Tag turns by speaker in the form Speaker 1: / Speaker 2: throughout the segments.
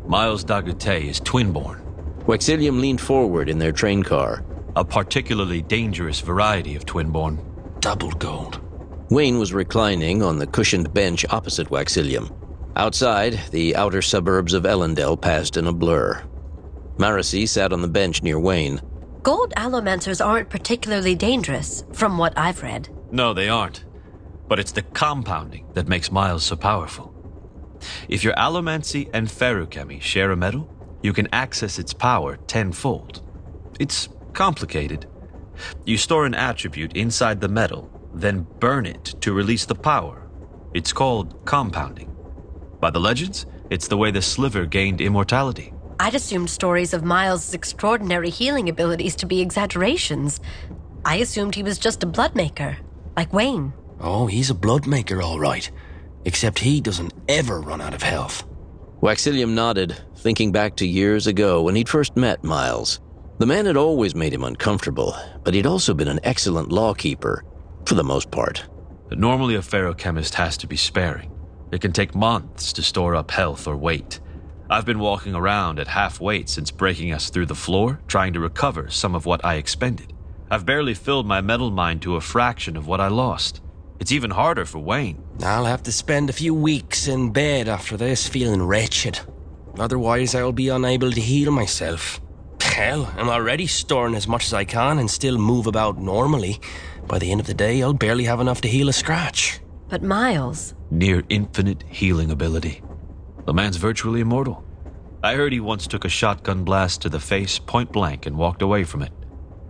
Speaker 1: Miles Dagute is twin-born.
Speaker 2: Waxillium leaned forward in their train car.
Speaker 1: A particularly dangerous variety of twin-born.
Speaker 3: Double gold.
Speaker 2: Wayne was reclining on the cushioned bench opposite Waxillium. Outside, the outer suburbs of Ellendale passed in a blur. Marcy sat on the bench near Wayne.
Speaker 4: Gold allomancers aren't particularly dangerous, from what I've read.
Speaker 1: No, they aren't. But it's the compounding that makes Miles so powerful. If your allomancy and feruchemy share a metal, you can access its power tenfold. It's complicated. You store an attribute inside the metal, then burn it to release the power. It's called compounding. By the legends, it's the way the Sliver gained immortality.
Speaker 4: I'd assumed stories of Miles' extraordinary healing abilities to be exaggerations. I assumed he was just a blood maker, like Wayne.
Speaker 3: Oh, he's a blood maker, all right. Except he doesn't ever run out of health.
Speaker 2: Waxillium nodded, thinking back to years ago when he'd first met Miles. The man had always made him uncomfortable, but he'd also been an excellent lawkeeper, for the most part.
Speaker 1: But normally a feruchemist has to be sparing. It can take months to store up health or weight. I've been walking around at half weight since breaking us through the floor, trying to recover some of what I expended. I've barely filled my metal mine to a fraction of what I lost. It's even harder for Wayne.
Speaker 3: I'll have to spend a few weeks in bed after this feeling wretched. Otherwise, I'll be unable to heal myself. Hell, I'm already storing as much as I can and still move about normally. By the end of the day, I'll barely have enough to heal a scratch.
Speaker 4: But Miles...
Speaker 1: Near infinite healing ability. The man's virtually immortal. I heard he once took a shotgun blast to the face point blank and walked away from it.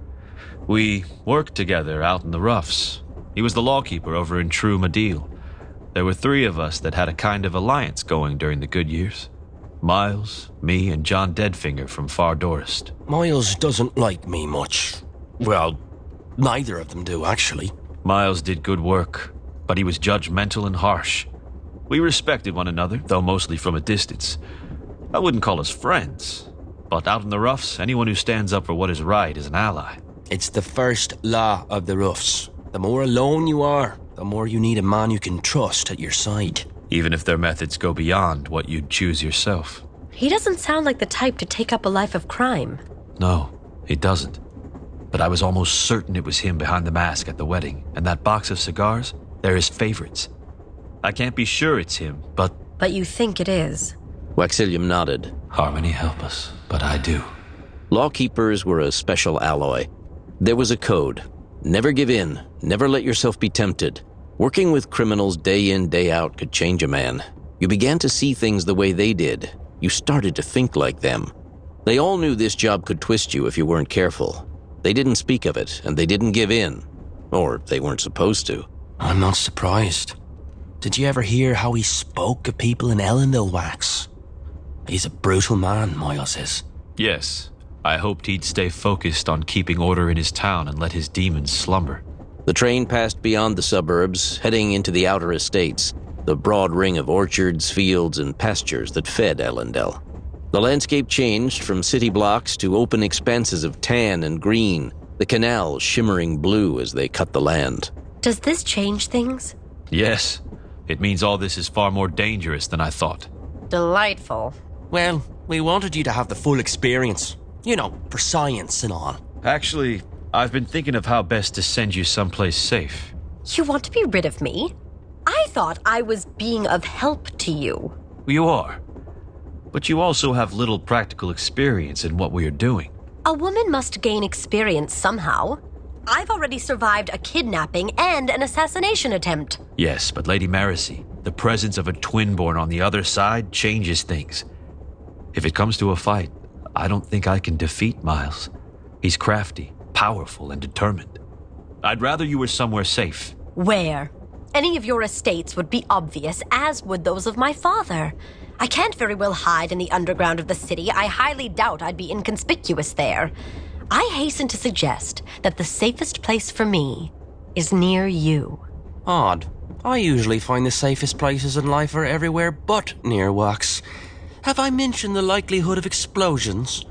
Speaker 1: We worked together out in the roughs. He was the lawkeeper over in True Madil. There were 3 of us that had a kind of alliance going during the good years. Miles, me, and John Deadfinger from Far Dorist.
Speaker 3: Miles doesn't like me much. Well, neither of them do, actually.
Speaker 1: Miles did good work, but he was judgmental and harsh. We respected one another, though mostly from a distance. I wouldn't call us friends, but out in the roughs, anyone who stands up for what is right is an ally.
Speaker 3: It's the first law of the roughs. The more alone you are, the more you need a man you can trust at your side.
Speaker 1: Even if their methods go beyond what you'd choose yourself.
Speaker 4: He doesn't sound like the type to take up a life of crime.
Speaker 1: No, he doesn't. But I was almost certain it was him behind the mask at the wedding, and that box of cigars, they're his favorites. I can't be sure it's him, but...
Speaker 4: But you think it is?
Speaker 2: Waxillium nodded.
Speaker 1: Harmony help us, but I do.
Speaker 2: Lawkeepers were a special alloy. There was a code. Never give in. Never let yourself be tempted. Working with criminals day in, day out could change a man. You began to see things the way they did. You started to think like them. They all knew this job could twist you if you weren't careful. They didn't speak of it, and they didn't give in. Or they weren't supposed to.
Speaker 3: I'm not surprised. Did you ever hear how he spoke of people in Ellendale, Wax? He's a brutal man, Miles is.
Speaker 1: Yes. I hoped he'd stay focused on keeping order in his town and let his demons slumber.
Speaker 2: The train passed beyond the suburbs, heading into the outer estates, the broad ring of orchards, fields, and pastures that fed Ellendale. The landscape changed from city blocks to open expanses of tan and green, the canals shimmering blue as they cut the land.
Speaker 4: Does this change things?
Speaker 1: Yes. It means all this is far more dangerous than I thought.
Speaker 4: Delightful.
Speaker 3: Well, we wanted you to have the full experience. You know, for science and all.
Speaker 1: Actually, I've been thinking of how best to send you someplace safe.
Speaker 4: You want to be rid of me? I thought I was being of help to you.
Speaker 1: You are. But you also have little practical experience in what we are doing.
Speaker 4: A woman must gain experience somehow. I've already survived a kidnapping and an assassination attempt.
Speaker 1: Yes, but Lady Marcy, the presence of a twin-born on the other side changes things. If it comes to a fight, I don't think I can defeat Miles. He's crafty, powerful, and determined. I'd rather you were somewhere safe.
Speaker 4: Where? Any of your estates would be obvious, as would those of my father. I can't very well hide in the underground of the city. I highly doubt I'd be inconspicuous there. I hasten to suggest that the safest place for me is near you.
Speaker 3: Odd. I usually find the safest places in life are everywhere but near Wax. Have I mentioned the likelihood of explosions?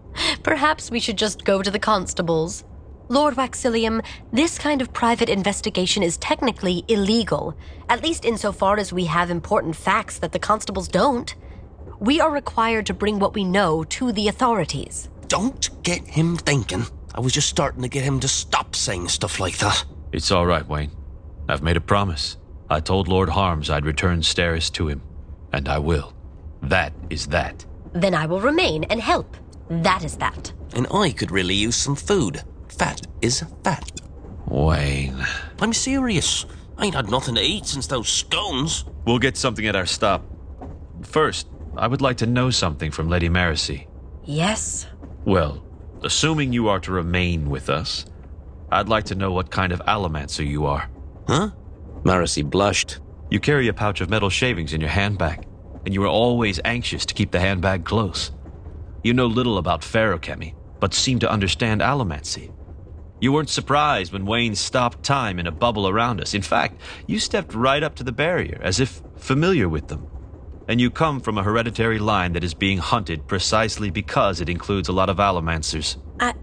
Speaker 4: Perhaps we should just go to the constables. Lord Waxillium, this kind of private investigation is technically illegal, at least insofar as we have important facts that the constables don't. We are required to bring what we know to the authorities.
Speaker 3: Don't get him thinking. I was just starting to get him to stop saying stuff like that.
Speaker 1: It's all right, Wayne. I've made a promise. I told Lord Harms I'd return Steris to him, and I will. That is that.
Speaker 4: Then I will remain and help. That is that.
Speaker 3: And I could really use some food. Fat is fat.
Speaker 1: Wayne.
Speaker 3: I'm serious. I ain't had nothing to eat since those scones.
Speaker 1: We'll get something at our stop. First, I would like to know something from Lady Maracy.
Speaker 4: Yes?
Speaker 1: Well, assuming you are to remain with us, I'd like to know what kind of allomancer you are.
Speaker 3: Huh?
Speaker 2: Maracy blushed.
Speaker 1: You carry a pouch of metal shavings in your handbag, and you are always anxious to keep the handbag close. You know little about feruchemy, but seem to understand allomancy. You weren't surprised when Wayne stopped time in a bubble around us. In fact, you stepped right up to the barrier, as if familiar with them. And you come from a hereditary line that is being hunted precisely because it includes a lot of allomancers.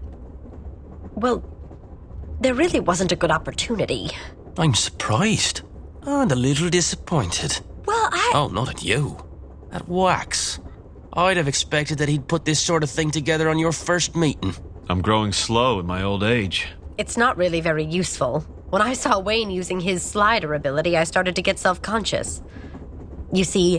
Speaker 4: Well, there really wasn't a good opportunity.
Speaker 3: I'm surprised. And a little disappointed.
Speaker 4: Well,
Speaker 3: Oh, not at you. At Wax. I'd have expected that he'd put this sort of thing together on your first meeting.
Speaker 1: I'm growing slow in my old age.
Speaker 4: It's not really very useful. When I saw Wayne using his slider ability, I started to get self-conscious. You see,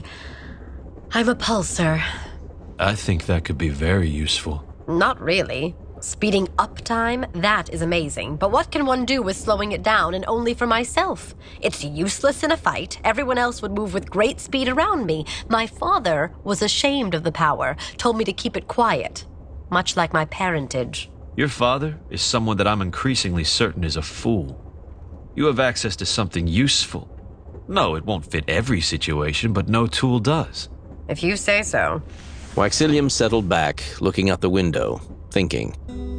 Speaker 4: I'm a pulsar.
Speaker 1: I think that could be very useful.
Speaker 4: Not really. Speeding up time, that is amazing. But what can one do with slowing it down and only for myself? It's useless in a fight. Everyone else would move with great speed around me. My father was ashamed of the power, told me to keep it quiet. Much like my parentage.
Speaker 1: Your father is someone that I'm increasingly certain is a fool. You have access to something useful. No, it won't fit every situation, but no tool does.
Speaker 4: If you say so.
Speaker 2: Waxillium settled back, looking out the window, thinking.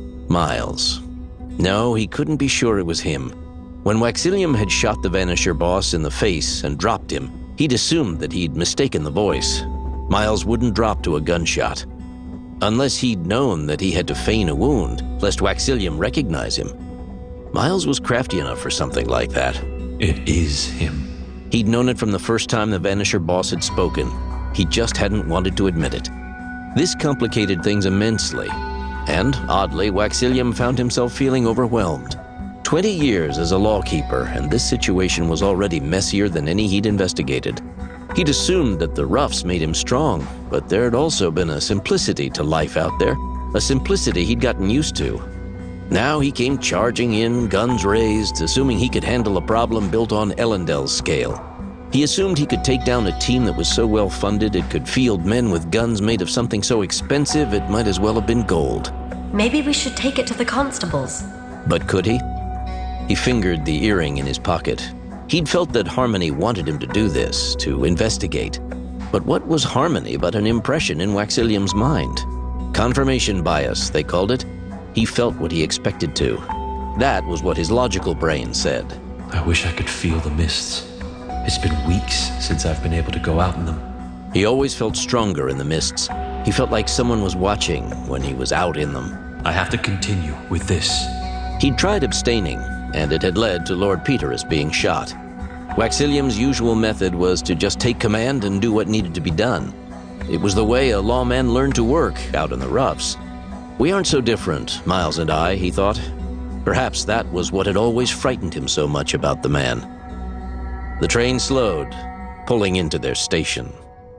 Speaker 2: Miles. No, he couldn't be sure it was him. When Waxillium had shot the Vanisher boss in the face and dropped him, he'd assumed that he'd mistaken the voice. Miles wouldn't drop to a gunshot. Unless he'd known that he had to feign a wound, lest Waxillium recognize him. Miles was crafty enough for something like that.
Speaker 1: It is him.
Speaker 2: He'd known it from the first time the Vanisher boss had spoken. He just hadn't wanted to admit it. This complicated things immensely. And, oddly, Waxillium found himself feeling overwhelmed. 20 years as a lawkeeper, and this situation was already messier than any he'd investigated. He'd assumed that the roughs made him strong, but there had also been a simplicity to life out there, a simplicity he'd gotten used to. Now he came charging in, guns raised, assuming he could handle a problem built on Elendil's scale. He assumed he could take down a team that was so well funded it could field men with guns made of something so expensive it might as well have been gold.
Speaker 4: Maybe we should take it to the constables.
Speaker 2: But could he? He fingered the earring in his pocket. He'd felt that Harmony wanted him to do this, to investigate. But what was Harmony but an impression in Waxillium's mind? Confirmation bias, they called it. He felt what he expected to. That was what his logical brain said.
Speaker 1: I wish I could feel the mists. It's been weeks since I've been able to go out in them.
Speaker 2: He always felt stronger in the mists. He felt like someone was watching when he was out in them.
Speaker 1: I have to continue with this.
Speaker 2: He'd tried abstaining, and it had led to Lord Peterus being shot. Waxillium's usual method was to just take command and do what needed to be done. It was the way a lawman learned to work out in the roughs. We aren't so different, Miles and I, he thought. Perhaps that was what had always frightened him so much about the man. The train slowed, pulling into their station.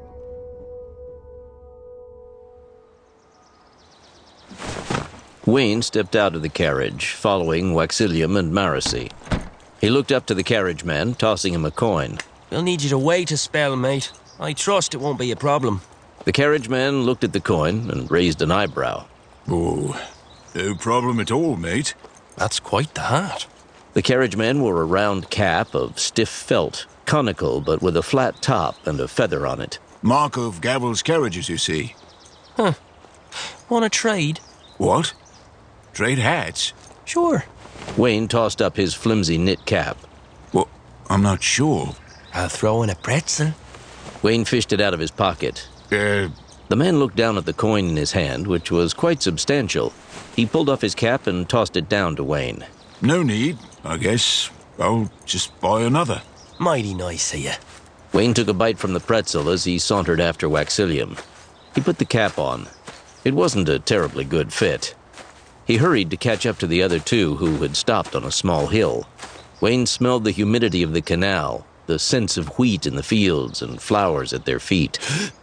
Speaker 2: Wayne stepped out of the carriage, following Waxillium and Maracy. He looked up to the carriageman, tossing him a coin.
Speaker 3: We'll need you to wait a spell, mate. I trust it won't be a problem.
Speaker 2: The carriageman looked at the coin and raised an eyebrow.
Speaker 5: Oh, no problem at all, mate.
Speaker 3: That's quite the hat.
Speaker 2: The carriageman wore a round cap of stiff felt, conical but with a flat top and a feather on it.
Speaker 5: Mark of Gavel's carriages, you see.
Speaker 3: Huh. Want to trade?
Speaker 5: What? Trade hats?
Speaker 3: Sure.
Speaker 2: Wayne tossed up his flimsy knit cap.
Speaker 5: Well, I'm not sure.
Speaker 3: I'll throw in a pretzel.
Speaker 2: Wayne fished it out of his pocket.
Speaker 5: Uh,
Speaker 2: The man looked down at the coin in his hand, which was quite substantial. He pulled off his cap and tossed it down to Wayne.
Speaker 5: no need, I guess. I'll just buy another.
Speaker 3: Mighty nice of you.
Speaker 2: Wayne took a bite from the pretzel as he sauntered after Waxilium. He put the cap on. It wasn't a terribly good fit. He hurried to catch up to the other two who had stopped on a small hill. Wayne smelled the humidity of the canal, the scents of wheat in the fields and flowers at their feet.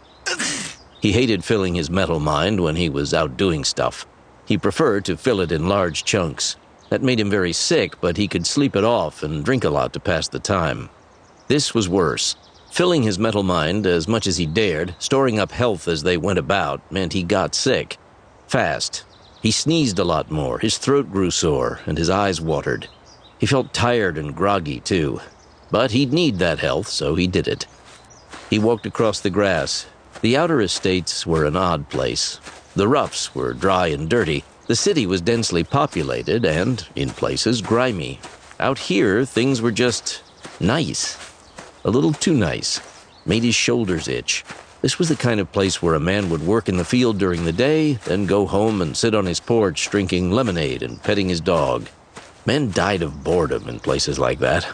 Speaker 2: He hated filling his metal mind when he was out doing stuff. He preferred to fill it in large chunks. That made him very sick, but he could sleep it off and drink a lot to pass the time. This was worse. Filling his metal mind as much as he dared, storing up health as they went about, meant he got sick. Fast. He sneezed a lot more, his throat grew sore, and his eyes watered. He felt tired and groggy, too. But he'd need that health, so he did it. He walked across the grass. The outer estates were an odd place. The roughs were dry and dirty. The city was densely populated and, in places, grimy. Out here, things were just nice. A little too nice. Made his shoulders itch. This was the kind of place where a man would work in the field during the day, then go home and sit on his porch drinking lemonade and petting his dog. Men died of boredom in places like that.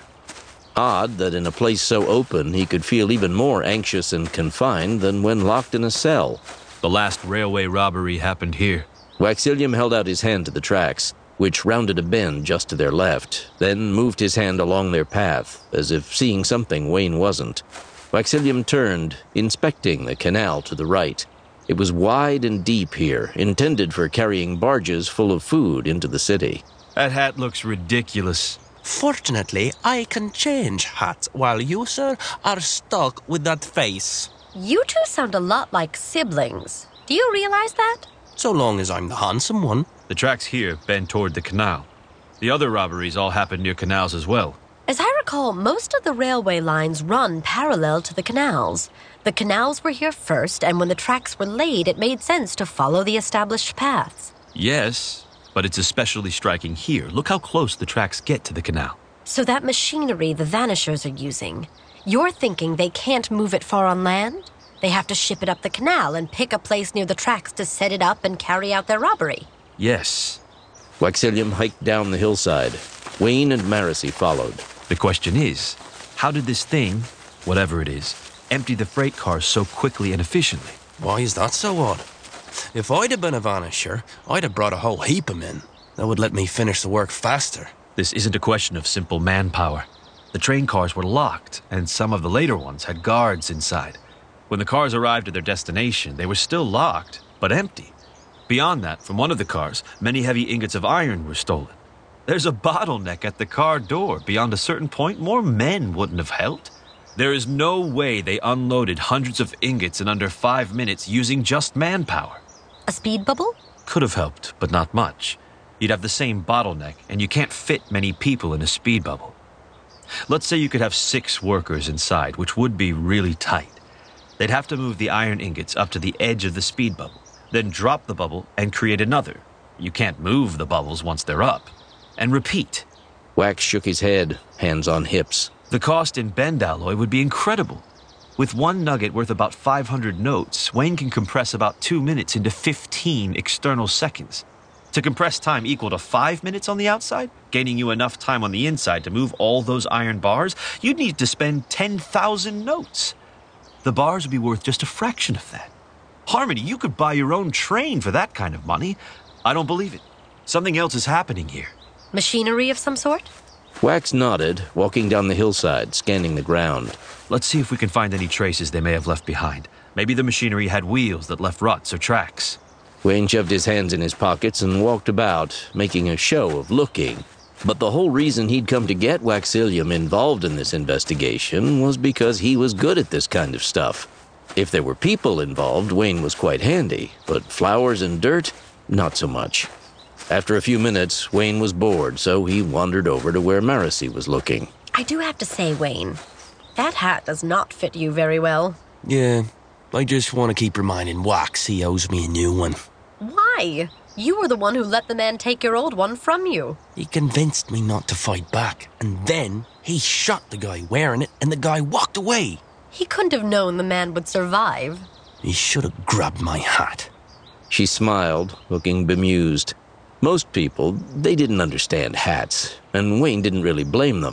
Speaker 2: Odd that in a place so open he could feel even more anxious and confined than when locked in a cell.
Speaker 1: The last railway robbery happened here.
Speaker 2: Waxilium held out his hand to the tracks, which rounded a bend just to their left, then moved his hand along their path, as if seeing something Wayne wasn't. Waxilium turned, inspecting the canal to the right. It was wide and deep here, intended for carrying barges full of food into the city.
Speaker 1: That hat looks ridiculous.
Speaker 3: Fortunately, I can change hats while you, sir, are stuck with that face.
Speaker 4: You two sound a lot like siblings. Do you realize that?
Speaker 3: So long as I'm the handsome one.
Speaker 1: The tracks here bend toward the canal. The other robberies all happened near canals as well.
Speaker 4: As I recall, most of the railway lines run parallel to the canals. The canals were here first, and when the tracks were laid, it made sense to follow the established paths.
Speaker 1: Yes, but it's especially striking here. Look how close the tracks get to the canal.
Speaker 4: So that machinery the Vanishers are using, you're thinking they can't move it far on land? They have to ship it up the canal and pick a place near the tracks to set it up and carry out their robbery.
Speaker 1: Yes.
Speaker 2: Waxilium hiked down the hillside. Wayne and Marasi followed.
Speaker 1: The question is, how did this thing, whatever it is, empty the freight cars so quickly and efficiently?
Speaker 3: Why is that so odd? If I'd have been a Vanisher, I'd have brought a whole heap of men. That would let me finish the work faster.
Speaker 1: This isn't a question of simple manpower. The train cars were locked, and some of the later ones had guards inside. When the cars arrived at their destination, they were still locked, but empty. Beyond that, from one of the cars, many heavy ingots of iron were stolen. There's a bottleneck at the car door. Beyond a certain point, more men wouldn't have helped. There is no way they unloaded hundreds of ingots in under 5 minutes using just manpower.
Speaker 4: A speed bubble?
Speaker 1: Could have helped, but not much. You'd have the same bottleneck, and you can't fit many people in a speed bubble. Let's say you could have 6 workers inside, which would be really tight. They'd have to move the iron ingots up to the edge of the speed bubble, then drop the bubble and create another. You can't move the bubbles once they're up. And repeat.
Speaker 2: Wax shook his head, hands on hips.
Speaker 1: The cost in bend alloy would be incredible. With one nugget worth about 500 notes, Wayne can compress about 2 minutes into 15 external seconds. To compress time equal to 5 minutes on the outside, gaining you enough time on the inside to move all those iron bars, you'd need to spend 10,000 notes. The bars would be worth just a fraction of that. Harmony, you could buy your own train for that kind of money. I don't believe it. Something else is happening here.
Speaker 4: Machinery of some sort?
Speaker 2: Wax nodded, walking down the hillside, scanning the ground.
Speaker 1: Let's see if we can find any traces they may have left behind. Maybe the machinery had wheels that left ruts or tracks.
Speaker 2: Wayne shoved his hands in his pockets and walked about, making a show of looking. But the whole reason he'd come to get Waxilium involved in this investigation was because he was good at this kind of stuff. If there were people involved, Wayne was quite handy, but flowers and dirt, not so much. After a few minutes, Wayne was bored, so he wandered over to where Marasi was looking.
Speaker 4: I do have to say, Wayne, that hat does not fit you very well.
Speaker 3: Yeah, I just want to keep reminding Wax he owes me a new one.
Speaker 4: Why? You were the one who let the man take your old one from you.
Speaker 3: He convinced me not to fight back, and then he shot the guy wearing it, and the guy walked away.
Speaker 4: He couldn't have known the man would survive.
Speaker 3: He should have grabbed my hat.
Speaker 2: She smiled, looking bemused. Most people, they didn't understand hats, and Wayne didn't really blame them.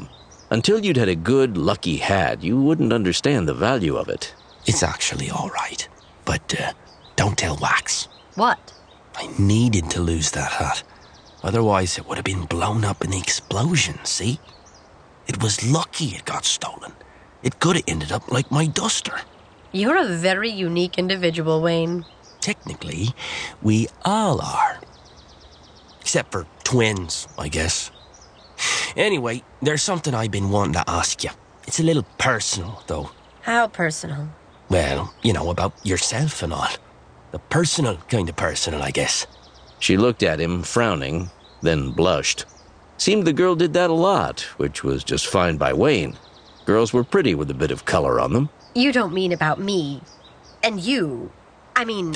Speaker 2: Until you'd had a good, lucky hat, you wouldn't understand the value of it.
Speaker 3: It's actually all right. But don't tell Wax.
Speaker 4: What?
Speaker 3: I needed to lose that hat. Otherwise, it would have been blown up in the explosion, see? It was lucky it got stolen. It could have ended up like my duster.
Speaker 4: You're a very unique individual, Wayne.
Speaker 3: Technically, we all are. Except for twins, I guess. Anyway, there's something I've been wanting to ask you. It's a little personal, though.
Speaker 4: How personal?
Speaker 3: Well, you know, about yourself and all. The personal kind of personal, I guess.
Speaker 2: She looked at him, frowning, then blushed. Seemed the girl did that a lot, which was just fine by Wayne. Girls were pretty with a bit of color on them.
Speaker 4: You don't mean about me. And you. I mean...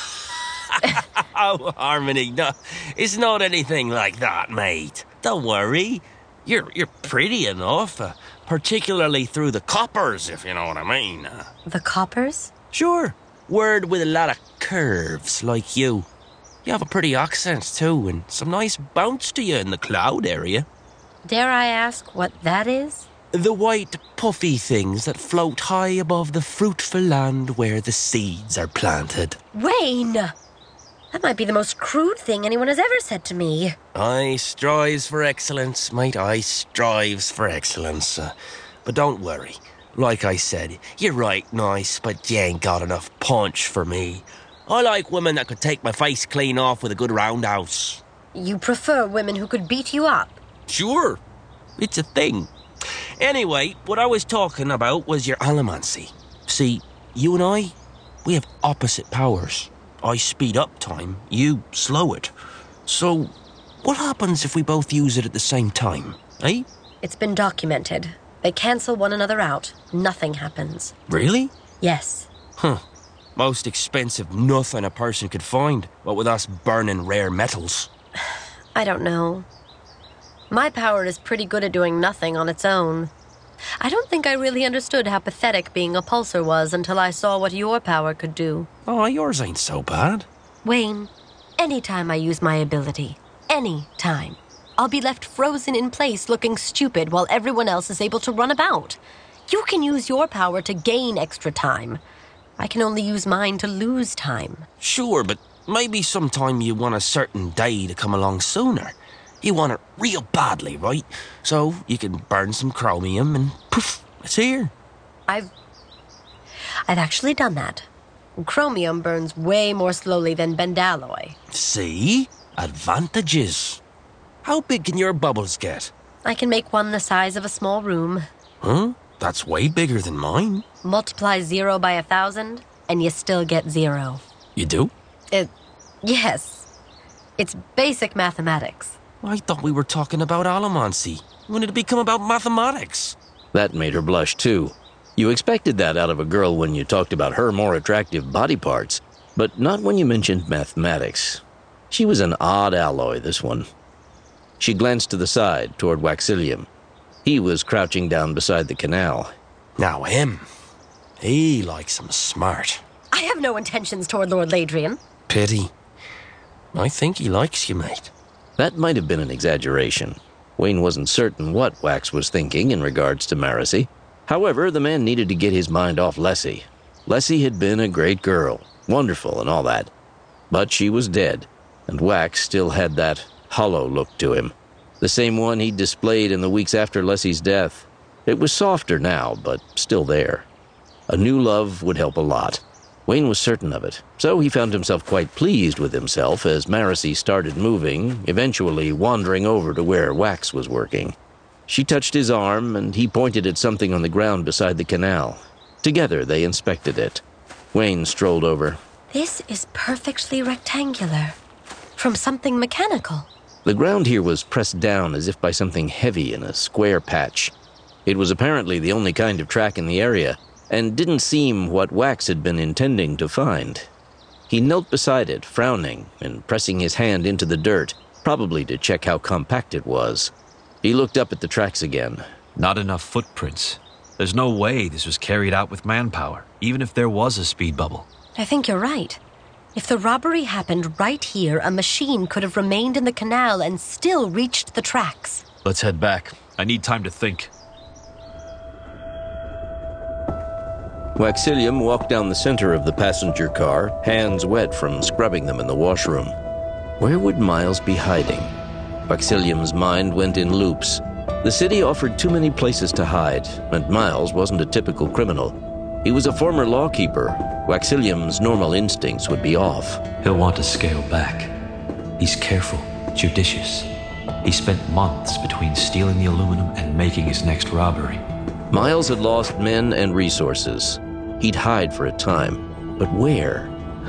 Speaker 3: Oh, Harmony, no, it's not anything like that, mate. Don't worry. You're pretty enough, particularly through the coppers, if you know what I mean.
Speaker 4: The coppers?
Speaker 3: Sure. Word with a lot of curves, like you. You have a pretty accent, too, and some nice bounce to you in the cloud area.
Speaker 4: Dare I ask what that is?
Speaker 3: The white, puffy things that float high above the fruitful land where the seeds are planted.
Speaker 4: Wayne! That might be the most crude thing anyone has ever said to me.
Speaker 3: I strives for excellence, mate. I strives for excellence. But don't worry. Like I said, you're right nice, but you ain't got enough punch for me. I like women that could take my face clean off with a good roundhouse.
Speaker 4: You prefer women who could beat you up?
Speaker 3: Sure. It's a thing. Anyway, what I was talking about was your allomancy. See, you and I, we have opposite powers. I speed up time, you slow it. So, what happens if we both use it at the same time, eh?
Speaker 4: It's been documented. They cancel one another out. Nothing happens.
Speaker 3: Really?
Speaker 4: Yes.
Speaker 3: Huh. Most expensive nothing a person could find, what with us burning rare metals.
Speaker 4: I don't know. My power is pretty good at doing nothing on its own. I don't think I really understood how pathetic being a pulsar was until I saw what your power could do.
Speaker 3: Oh, yours ain't so bad.
Speaker 4: Wayne, anytime I use my ability, any time, I'll be left frozen in place looking stupid while everyone else is able to run about. You can use your power to gain extra time. I can only use mine to lose time.
Speaker 3: Sure, but maybe sometime you want a certain day to come along sooner. You want it real badly, right? So you can burn some chromium and poof, it's here.
Speaker 4: I've actually done that. Chromium burns way more slowly than bendalloy.
Speaker 3: See? Advantages. How big can your bubbles get?
Speaker 4: I can make one the size of a small room.
Speaker 3: Huh? That's way bigger than mine.
Speaker 4: Multiply 0 by 1,000, and you still get 0.
Speaker 3: You do?
Speaker 4: Yes. It's basic mathematics.
Speaker 3: I thought we were talking about allomancy. When did it become about mathematics?
Speaker 2: That made her blush, too. You expected that out of a girl when you talked about her more attractive body parts, but not when you mentioned mathematics. She was an odd alloy, this one. She glanced to the side, toward Waxilium. He was crouching down beside the canal.
Speaker 3: Now him. He likes him smart.
Speaker 4: I have no intentions toward Lord Ladrian.
Speaker 3: Pity. I think he likes you, mate.
Speaker 2: That might have been an exaggeration. Wayne wasn't certain what Wax was thinking in regards to Marasi. However, the man needed to get his mind off Lessie. Lessie had been a great girl, wonderful and all that. But she was dead, and Wax still had that hollow look to him. The same one he'd displayed in the weeks after Lessie's death. It was softer now, but still there. A new love would help a lot. Wayne was certain of it, so he found himself quite pleased with himself as Marasi started moving, eventually wandering over to where Wax was working. She touched his arm, and he pointed at something on the ground beside the canal. Together, they inspected it. Wayne strolled over.
Speaker 4: This is perfectly rectangular. From something mechanical.
Speaker 2: The ground here was pressed down as if by something heavy in a square patch. It was apparently the only kind of track in the area, and didn't seem what Wax had been intending to find. He knelt beside it, frowning and pressing his hand into the dirt, probably to check how compact it was. He looked up at the tracks again.
Speaker 1: Not enough footprints. There's no way this was carried out with manpower, even if there was a speed bubble.
Speaker 4: I think you're right. If the robbery happened right here, a machine could have remained in the canal and still reached the tracks.
Speaker 1: Let's head back. I need time to think.
Speaker 2: Waxilium walked down the center of the passenger car, hands wet from scrubbing them in the washroom. Where would Miles be hiding? Waxilium's mind went in loops. The city offered too many places to hide, and Miles wasn't a typical criminal. He was a former lawkeeper. Waxilium's normal instincts would be off.
Speaker 1: He'll want to scale back. He's careful, judicious. He spent months between stealing the aluminum and making his next robbery.
Speaker 2: Miles had lost men and resources. He'd hide for a time, but where?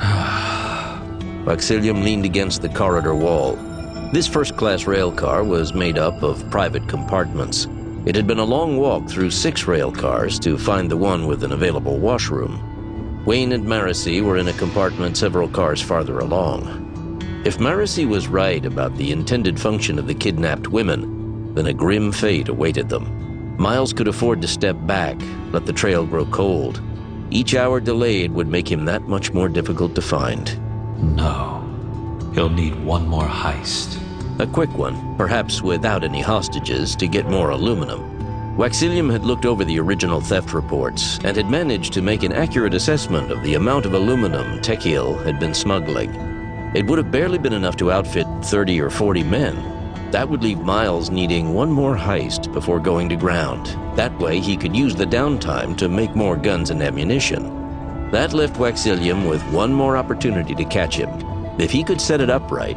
Speaker 2: Waxilium leaned against the corridor wall. This first-class rail car was made up of private compartments. It had been a long walk through 6 rail cars to find the one with an available washroom. Wayne and Marcy were in a compartment several cars farther along. If Marcy was right about the intended function of the kidnapped women, then a grim fate awaited them. Miles could afford to step back, let the trail grow cold. Each hour delayed would make him that much more difficult to find.
Speaker 1: No. He'll need one more heist.
Speaker 2: A quick one, perhaps without any hostages, to get more aluminum. Waxilium had looked over the original theft reports and had managed to make an accurate assessment of the amount of aluminum Tekiel had been smuggling. It would have barely been enough to outfit 30 or 40 men. That would leave Miles needing one more heist before going to ground. That way he could use the downtime to make more guns and ammunition. That left Waxilium with one more opportunity to catch him. If he could set it up right,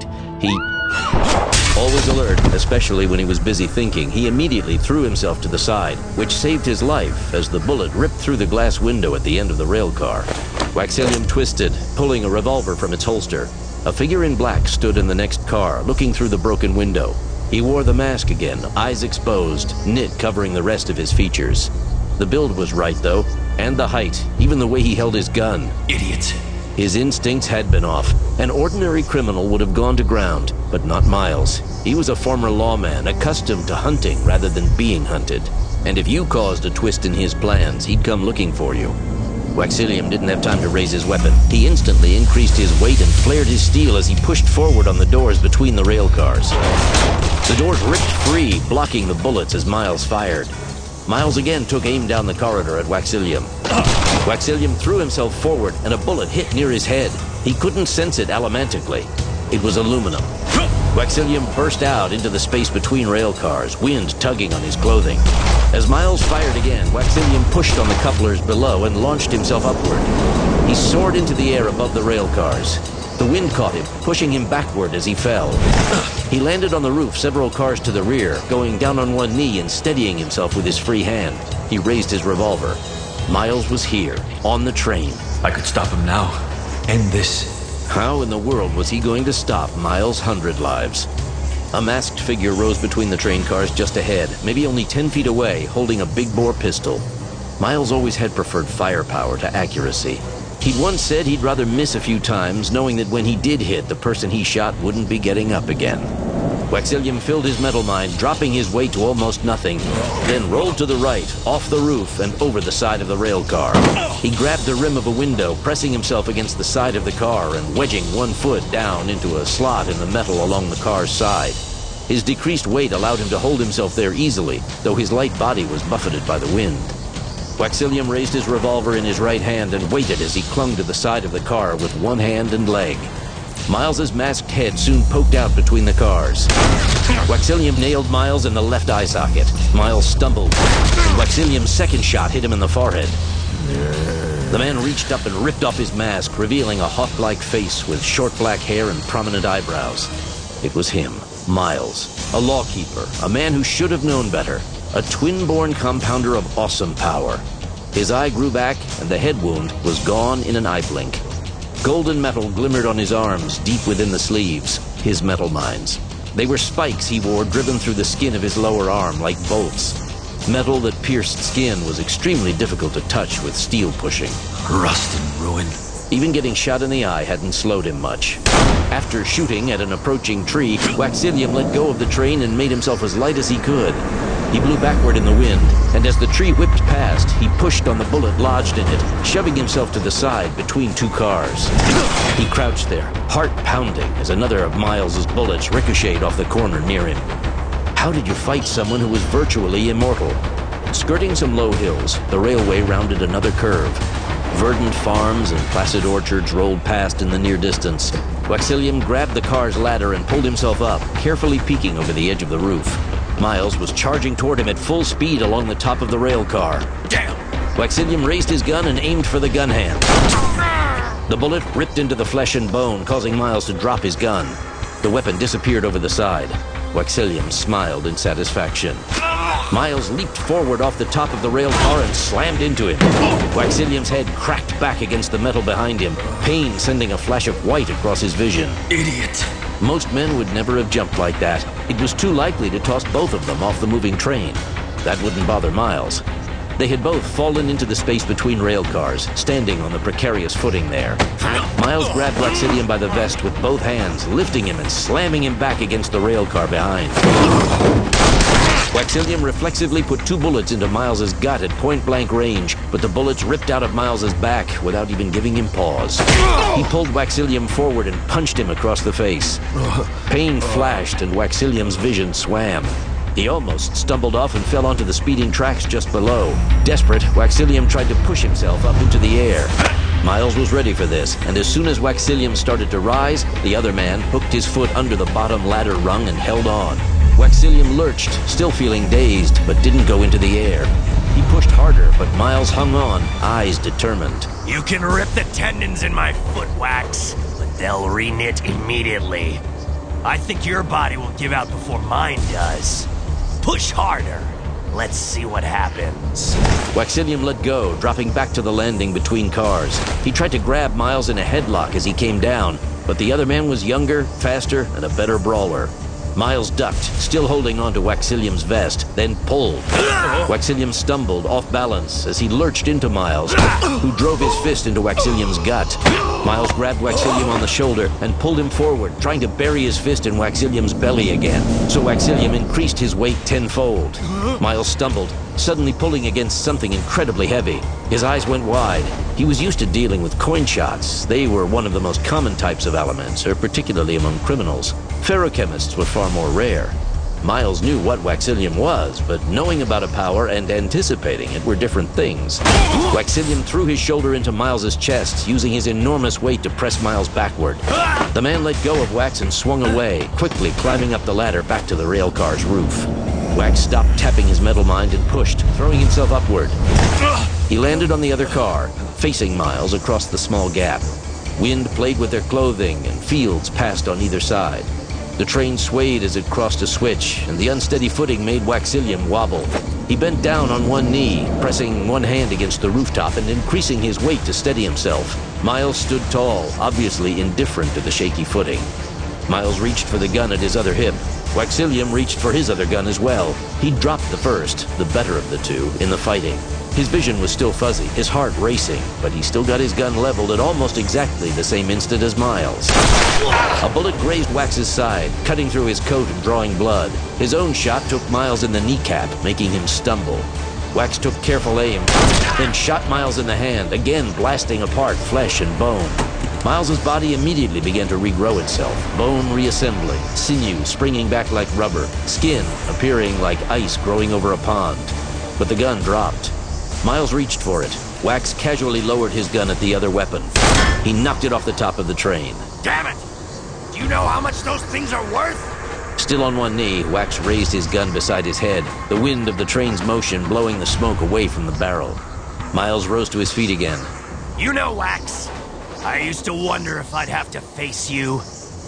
Speaker 2: Always alert, especially when he was busy thinking, he immediately threw himself to the side, which saved his life as the bullet ripped through the glass window at the end of the rail car. Waxilium twisted, pulling a revolver from its holster. A figure in black stood in the next car, looking through the broken window. He wore the mask again, eyes exposed, knit covering the rest of his features. The build was right, though, and the height, even the way he held his gun.
Speaker 1: Idiot.
Speaker 2: His instincts had been off. An ordinary criminal would have gone to ground, but not Miles. He was a former lawman, accustomed to hunting rather than being hunted. And if you caused a twist in his plans, he'd come looking for you. Waxilium didn't have time to raise his weapon. He instantly increased his weight and flared his steel as he pushed forward on the doors between the rail cars. The doors ripped free, blocking the bullets as Miles fired. Miles again took aim down the corridor at Waxilium. Waxilium threw himself forward, and a bullet hit near his head. He couldn't sense it allomantically. It was aluminum. Waxilium burst out into the space between rail cars, wind tugging on his clothing. As Miles fired again, Waxilium pushed on the couplers below and launched himself upward. He soared into the air above the rail cars. The wind caught him, pushing him backward as he fell. He landed on the roof several cars to the rear, going down on one knee and steadying himself with his free hand. He raised his revolver. Miles was here, on the train.
Speaker 1: I could stop him now. End this.
Speaker 2: How in the world was he going to stop Miles' 100 lives? A masked figure rose between the train cars just ahead, maybe only 10 feet away, holding a big-bore pistol. Miles always had preferred firepower to accuracy. He'd once said he'd rather miss a few times, knowing that when he did hit, the person he shot wouldn't be getting up again. Waxilium filled his metal mine, dropping his weight to almost nothing, then rolled to the right, off the roof, and over the side of the rail car. He grabbed the rim of a window, pressing himself against the side of the car and wedging one foot down into a slot in the metal along the car's side. His decreased weight allowed him to hold himself there easily, though his light body was buffeted by the wind. Waxilium raised his revolver in his right hand and waited as he clung to the side of the car with one hand and leg. Miles's masked head soon poked out between the cars. Waxilium nailed Miles in the left eye socket. Miles stumbled, and Waxilium's second shot hit him in the forehead. The man reached up and ripped off his mask, revealing a hawk-like face with short black hair and prominent eyebrows. It was him, Miles, a lawkeeper, a man who should have known better, a twin-born compounder of awesome power. His eye grew back, and the head wound was gone in an eye blink. Golden metal glimmered on his arms, deep within the sleeves, his metal mines. They were spikes he wore driven through the skin of his lower arm like bolts. Metal that pierced skin was extremely difficult to touch with steel pushing.
Speaker 1: Rust and ruin.
Speaker 2: Even getting shot in the eye hadn't slowed him much. After shooting at an approaching tree, Waxilium let go of the train and made himself as light as he could. He blew backward in the wind, and as the tree whipped past, he pushed on the bullet lodged in it, shoving himself to the side between two cars. He crouched there, heart pounding, as another of Miles's bullets ricocheted off the corner near him. How did you fight someone who was virtually immortal? Skirting some low hills, the railway rounded another curve. Verdant farms and placid orchards rolled past in the near distance. Waxilium grabbed the car's ladder and pulled himself up, carefully peeking over the edge of the roof. Miles was charging toward him at full speed along the top of the rail car.
Speaker 3: Damn!
Speaker 2: Waxilium raised his gun and aimed for the gun hand. The bullet ripped into the flesh and bone, causing Miles to drop his gun. The weapon disappeared over the side. Waxilium smiled in satisfaction. Miles leaped forward off the top of the rail car and slammed into him. Waxilium's head cracked back against the metal behind him, pain sending a flash of white across his vision.
Speaker 3: Idiot!
Speaker 2: Most men would never have jumped like that. It was too likely to toss both of them off the moving train. That wouldn't bother Miles. They had both fallen into the space between rail cars, standing on the precarious footing there. Miles grabbed Waxilium by the vest with both hands, lifting him and slamming him back against the rail car behind. Waxilium reflexively put 2 bullets into Miles's gut at point-blank range, but the bullets ripped out of Miles's back without even giving him pause. He pulled Waxilium forward and punched him across the face. Pain flashed and Waxilium's vision swam. He almost stumbled off and fell onto the speeding tracks just below. Desperate, Waxilium tried to push himself up into the air. Miles was ready for this, and as soon as Waxilium started to rise, the other man hooked his foot under the bottom ladder rung and held on. Waxilium lurched, still feeling dazed, but didn't go into the air. He pushed harder, but Miles hung on, eyes determined.
Speaker 3: You can rip the tendons in my foot, Wax, but they'll reknit immediately. I think your body will give out before mine does. Push harder. Let's see what happens.
Speaker 2: Waxilium let go, dropping back to the landing between cars. He tried to grab Miles in a headlock as he came down, but the other man was younger, faster, and a better brawler. Miles ducked, still holding onto Waxilium's vest, then pulled. Waxilium stumbled off balance as he lurched into Miles, who drove his fist into Waxilium's gut. Miles grabbed Waxilium on the shoulder and pulled him forward, trying to bury his fist in Waxilium's belly again, so Waxilium increased his weight tenfold. Miles stumbled, suddenly pulling against something incredibly heavy. His eyes went wide. He was used to dealing with coin shots. They were one of the most common types of elements, particularly among criminals. Ferrochemists were far more rare. Miles knew what Waxilium was, but knowing about a power and anticipating it were different things. Waxilium threw his shoulder into Miles's chest, using his enormous weight to press Miles backward. The man let go of Wax and swung away, quickly climbing up the ladder back to the railcar's roof. Wax stopped tapping his metal mind and pushed, throwing himself upward. He landed on the other car, facing Miles across the small gap. Wind played with their clothing, and fields passed on either side. The train swayed as it crossed a switch, and the unsteady footing made Waxilium wobble. He bent down on one knee, pressing one hand against the rooftop and increasing his weight to steady himself. Miles stood tall, obviously indifferent to the shaky footing. Miles reached for the gun at his other hip. Waxilium reached for his other gun as well. He dropped the first, the better of the two, in the fighting. His vision was still fuzzy, his heart racing, but he still got his gun leveled at almost exactly the same instant as Miles. A bullet grazed Wax's side, cutting through his coat and drawing blood. His own shot took Miles in the kneecap, making him stumble. Wax took careful aim, then shot Miles in the hand, again blasting apart flesh and bone. Miles's body immediately began to regrow itself, bone reassembling, sinew springing back like rubber, skin appearing like ice growing over a pond. But the gun dropped. Miles reached for it. Wax casually lowered his gun at the other weapon. He knocked it off the top of the train.
Speaker 3: Damn it! Do you know how much those things are worth?
Speaker 2: Still on one knee, Wax raised his gun beside his head, the wind of the train's motion blowing the smoke away from the barrel. Miles rose to his feet again.
Speaker 3: You know, Wax, I used to wonder if I'd have to face you.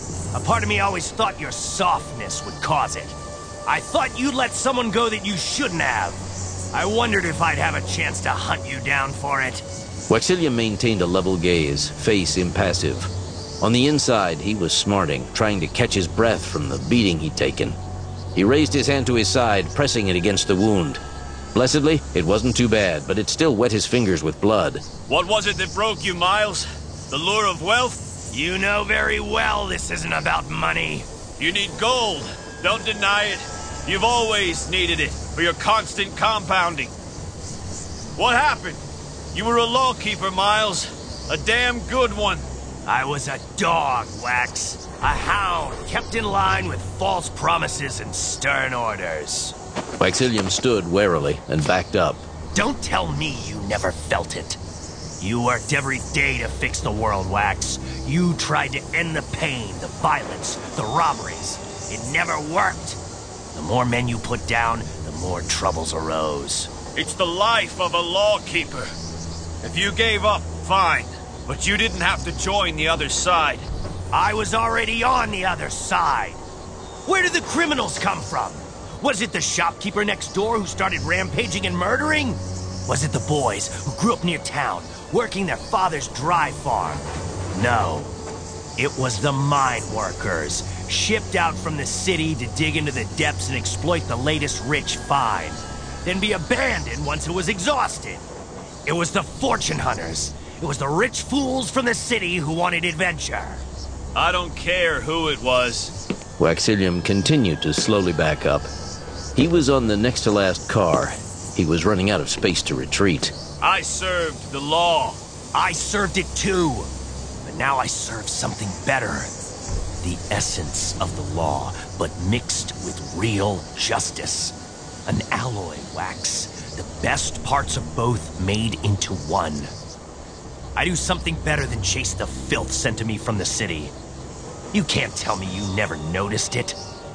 Speaker 3: A part of me always thought your softness would cause it. I thought you'd let someone go that you shouldn't have. I wondered if I'd have a chance to hunt you down for it.
Speaker 2: Waxilium maintained a level gaze, face impassive. On the inside, he was smarting, trying to catch his breath from the beating he'd taken. He raised his hand to his side, pressing it against the wound. Blessedly, it wasn't too bad, but it still wet his fingers with blood.
Speaker 1: What was it that broke you, Miles? The lure of wealth?
Speaker 3: You know very well this isn't about money.
Speaker 1: You need gold. Don't deny it. You've always needed it for your constant compounding. What happened? You were a lawkeeper, Miles. A damn good one.
Speaker 3: I was a dog, Wax. A hound kept in line with false promises and stern orders.
Speaker 2: Waxilium stood warily and backed up.
Speaker 3: Don't tell me you never felt it.
Speaker 6: You worked every day to fix the world, Wax. You tried to end the pain, the violence, the robberies. It never worked. The more men you put down, the more troubles arose.
Speaker 1: It's the life of a lawkeeper. If you gave up, fine. But you didn't have to join the other side.
Speaker 6: I was already on the other side. Where did the criminals come from? Was it the shopkeeper next door who started rampaging and murdering? Was it the boys who grew up near town, working their father's dry farm? No. It was the mine workers, shipped out from the city to dig into the depths and exploit the latest rich find, then be abandoned once it was exhausted. It was the fortune hunters. It was the rich fools from the city who wanted adventure.
Speaker 1: I don't care who it was.
Speaker 2: Waxilium continued to slowly back up. He was on the next to last car. He was running out of space to retreat.
Speaker 1: I served the law.
Speaker 6: I served it too. But now I serve something better. The essence of the law, but mixed with real justice. An alloy, Wax. The best parts of both made into one. I do something better than chase the filth sent to me from the city. You can't tell me you never noticed it.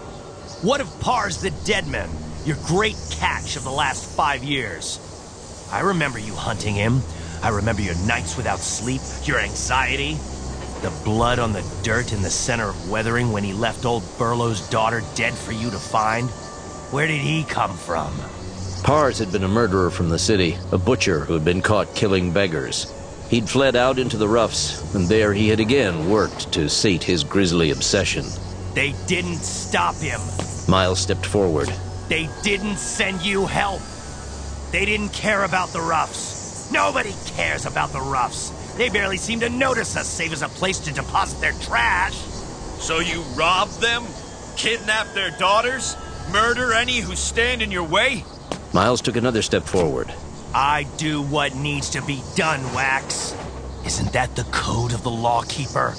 Speaker 6: What of Pars the Deadman, your great catch of the last 5 years? I remember you hunting him. I remember your nights without sleep, your anxiety. The blood on the dirt in the center of Weathering when he left old Burlow's daughter dead for you to find. Where did he come from?
Speaker 2: Pars had been a murderer from the city, a butcher who had been caught killing beggars. He'd fled out into the roughs, and there he had again worked to sate his grisly obsession.
Speaker 6: They didn't stop him.
Speaker 2: Miles stepped forward.
Speaker 6: They didn't send you help. They didn't care about the roughs. Nobody cares about the roughs. They barely seem to notice us, save as a place to deposit their trash.
Speaker 1: So you robbed them? Kidnap their daughters? Murder any who stand in your way?
Speaker 2: Miles took another step forward.
Speaker 6: I do what needs to be done, Wax. Isn't that the code of the lawkeeper?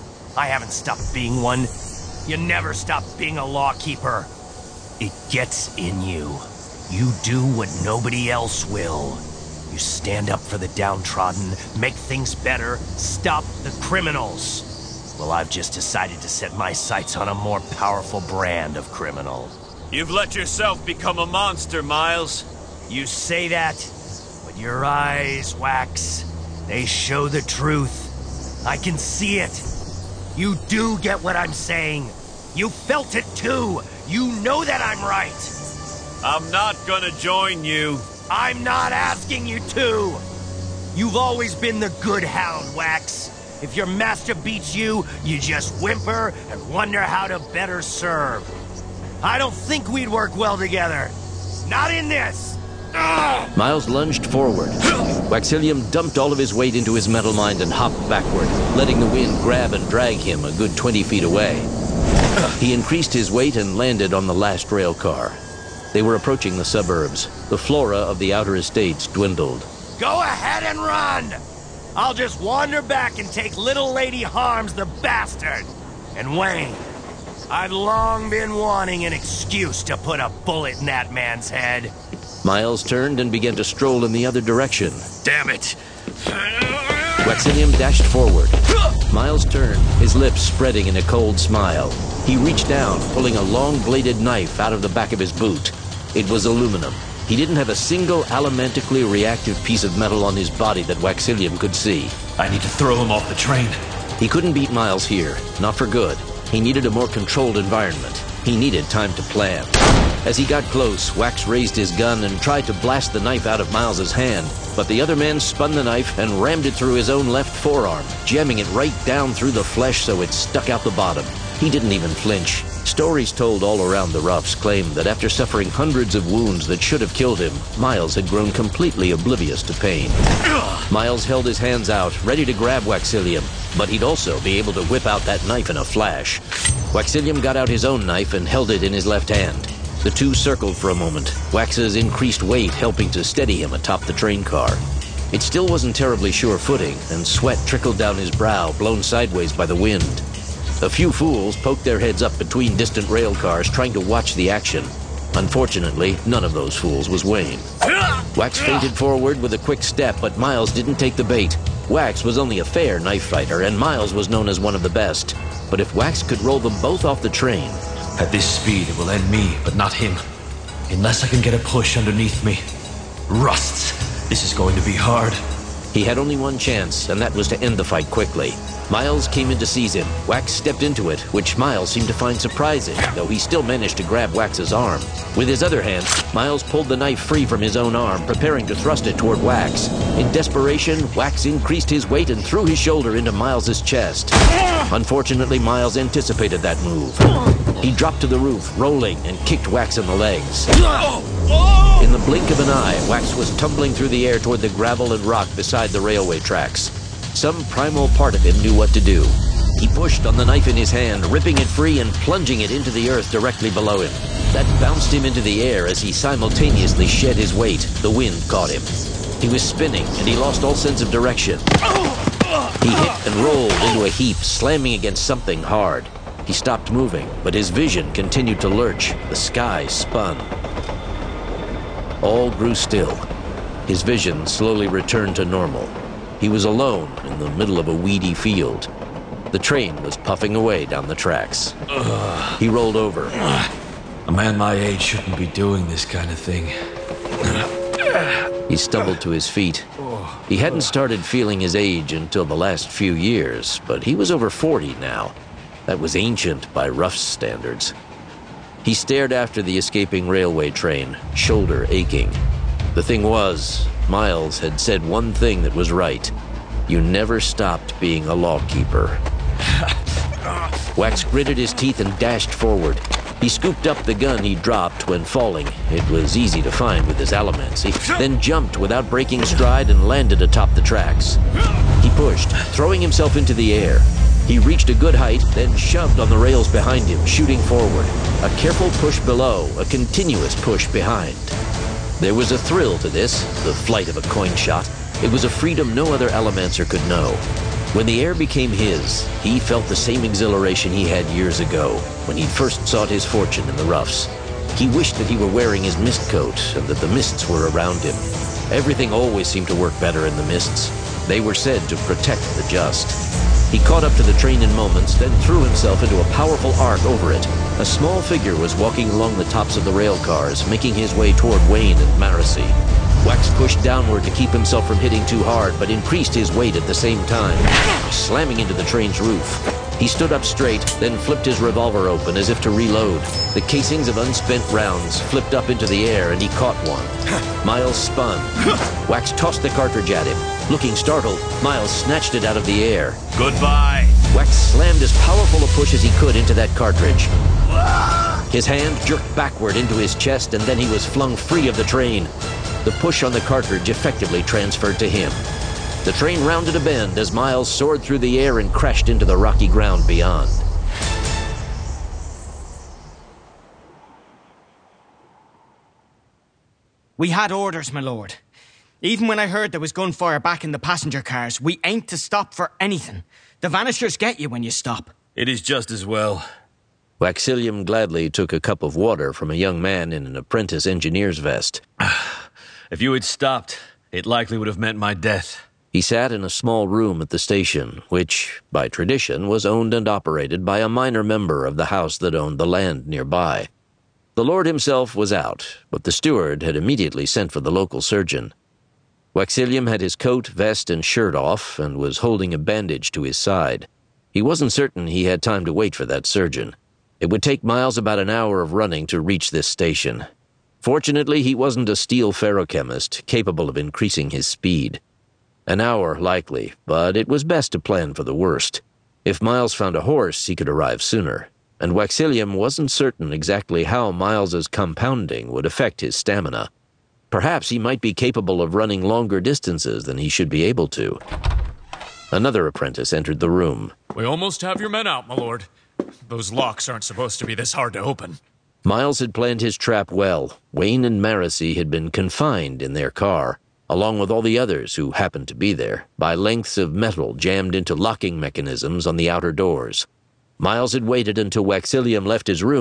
Speaker 6: I haven't stopped being one. You never stop being a lawkeeper. It gets in you. You do what nobody else will. You stand up for the downtrodden, make things better, stop the criminals. Well, I've just decided to set my sights on a more powerful brand of criminal.
Speaker 1: You've let yourself become a monster, Miles.
Speaker 6: You say that, but your eyes, Wax, they show the truth. I can see it. You do get what I'm saying. You felt it too. You know that I'm right.
Speaker 1: I'm not gonna join you.
Speaker 6: I'm not asking you to. You've always been the good hound, Wax. If your master beats you, you just whimper and wonder how to better serve. I don't think we'd work well together. Not in this. Ugh!
Speaker 2: Miles lunged forward. Waxilium dumped all of his weight into his metal mind and hopped backward, letting the wind grab and drag him a good 20 feet away. He increased his weight and landed on the last rail car. They were approaching the suburbs. The flora of the outer estates dwindled.
Speaker 6: Go ahead and run! I'll just wander back and take little Lady Harms the bastard. And Wayne, I've long been wanting an excuse to put a bullet in that man's head.
Speaker 2: Miles turned and began to stroll in the other direction.
Speaker 1: Damn it.
Speaker 2: Waxilium dashed forward. Miles turned, his lips spreading in a cold smile. He reached down, pulling a long-bladed knife out of the back of his boot. It was aluminum. He didn't have a single allomantically reactive piece of metal on his body that Waxilium could see.
Speaker 1: I need to throw him off the train.
Speaker 2: He couldn't beat Miles here, not for good. He needed a more controlled environment. He needed time to plan. As he got close, Wax raised his gun and tried to blast the knife out of Miles's hand, but the other man spun the knife and rammed it through his own left forearm, jamming it right down through the flesh so it stuck out the bottom. He didn't even flinch. Stories told all around the roughs claimed that after suffering hundreds of wounds that should have killed him, Miles had grown completely oblivious to pain. Miles held his hands out, ready to grab Waxilium, but he'd also be able to whip out that knife in a flash. Waxilium got out his own knife and held it in his left hand. The two circled for a moment, Wax's increased weight helping to steady him atop the train car. It still wasn't terribly sure footing, and sweat trickled down his brow, blown sideways by the wind. A few fools poked their heads up between distant rail cars, trying to watch the action. Unfortunately, none of those fools was Wayne. Wax fainted forward with a quick step, but Miles didn't take the bait. Wax was only a fair knife fighter, and Miles was known as one of the best. But if Wax could roll them both off the train...
Speaker 1: At this speed, it will end me, but not him. Unless I can get a push underneath me. Rusts. This is going to be hard.
Speaker 2: He had only one chance, and that was to end the fight quickly. Miles came in to seize him. Wax stepped into it, which Miles seemed to find surprising, though he still managed to grab Wax's arm. With his other hand, Miles pulled the knife free from his own arm, preparing to thrust it toward Wax. In desperation, Wax increased his weight and threw his shoulder into Miles's chest. Unfortunately, Miles anticipated that move. He dropped to the roof, rolling, and kicked Wax in the legs. In the blink of an eye, Wax was tumbling through the air toward the gravel and rock beside the railway tracks. Some primal part of him knew what to do. He pushed on the knife in his hand, ripping it free and plunging it into the earth directly below him. That bounced him into the air as he simultaneously shed his weight. The wind caught him. He was spinning, and he lost all sense of direction. He hit and rolled into a heap, slamming against something hard. He stopped moving, but his vision continued to lurch. The sky spun. All grew still. His vision slowly returned to normal. He was alone in the middle of a weedy field. The train was puffing away down the tracks. He rolled over.
Speaker 1: A man my age shouldn't be doing this kind of thing.
Speaker 2: He stumbled to his feet. He hadn't started feeling his age until the last few years, but he was over 40 now. That was ancient by Ruff's standards. He stared after the escaping railway train, shoulder aching. The thing was, Miles had said one thing that was right. You never stopped being a lawkeeper. Wax gritted his teeth and dashed forward. He scooped up the gun he dropped when falling. It was easy to find with his allomancy. Then jumped without breaking stride and landed atop the tracks. He pushed, throwing himself into the air. He reached a good height, then shoved on the rails behind him, shooting forward. A careful push below, a continuous push behind. There was a thrill to this, the flight of a coin shot. It was a freedom no other Allomancer could know. When the air became his, he felt the same exhilaration he had years ago, when he first sought his fortune in the Ruffs. He wished that he were wearing his mist coat and that the mists were around him. Everything always seemed to work better in the mists. They were said to protect the just. He caught up to the train in moments, then threw himself into a powerful arc over it. A small figure was walking along the tops of the rail cars, making his way toward Wayne and Maracy. Wax pushed downward to keep himself from hitting too hard, but increased his weight at the same time, slamming into the train's roof. He stood up straight, then flipped his revolver open as if to reload. The casings of unspent rounds flipped up into the air, and he caught one. Miles spun. Wax tossed the cartridge at him. Looking startled, Miles snatched it out of the air.
Speaker 6: Goodbye.
Speaker 2: Wax slammed as powerful a push as he could into that cartridge. His hand jerked backward into his chest, and then he was flung free of the train. The push on the cartridge effectively transferred to him. The train rounded a bend as Miles soared through the air and crashed into the rocky ground beyond.
Speaker 7: We had orders, my lord. Even when I heard there was gunfire back in the passenger cars, we ain't to stop for anything. The Vanishers get you when you stop.
Speaker 1: It is just as well.
Speaker 2: Waxilium gladly took a cup of water from a young man in an apprentice engineer's vest.
Speaker 1: If you had stopped, it likely would have meant my death.
Speaker 2: He sat in a small room at the station, which, by tradition, was owned and operated by a minor member of the house that owned the land nearby. The lord himself was out, but the steward had immediately sent for the local surgeon. Waxilium had his coat, vest, and shirt off, and was holding a bandage to his side. He wasn't certain he had time to wait for that surgeon. It would take Miles about an hour of running to reach this station. Fortunately, he wasn't a steel ferrochemist, capable of increasing his speed. An hour, likely, but it was best to plan for the worst. If Miles found a horse, he could arrive sooner, and Waxilium wasn't certain exactly how Miles's compounding would affect his stamina. Perhaps he might be capable of running longer distances than he should be able to. Another apprentice entered the room.
Speaker 8: We almost have your men out, my lord. Those locks aren't supposed to be this hard to open.
Speaker 2: Miles had planned his trap well. Wayne and Maracy had been confined in their car, along with all the others who happened to be there, by lengths of metal jammed into locking mechanisms on the outer doors. Miles had waited until Waxilium left his room,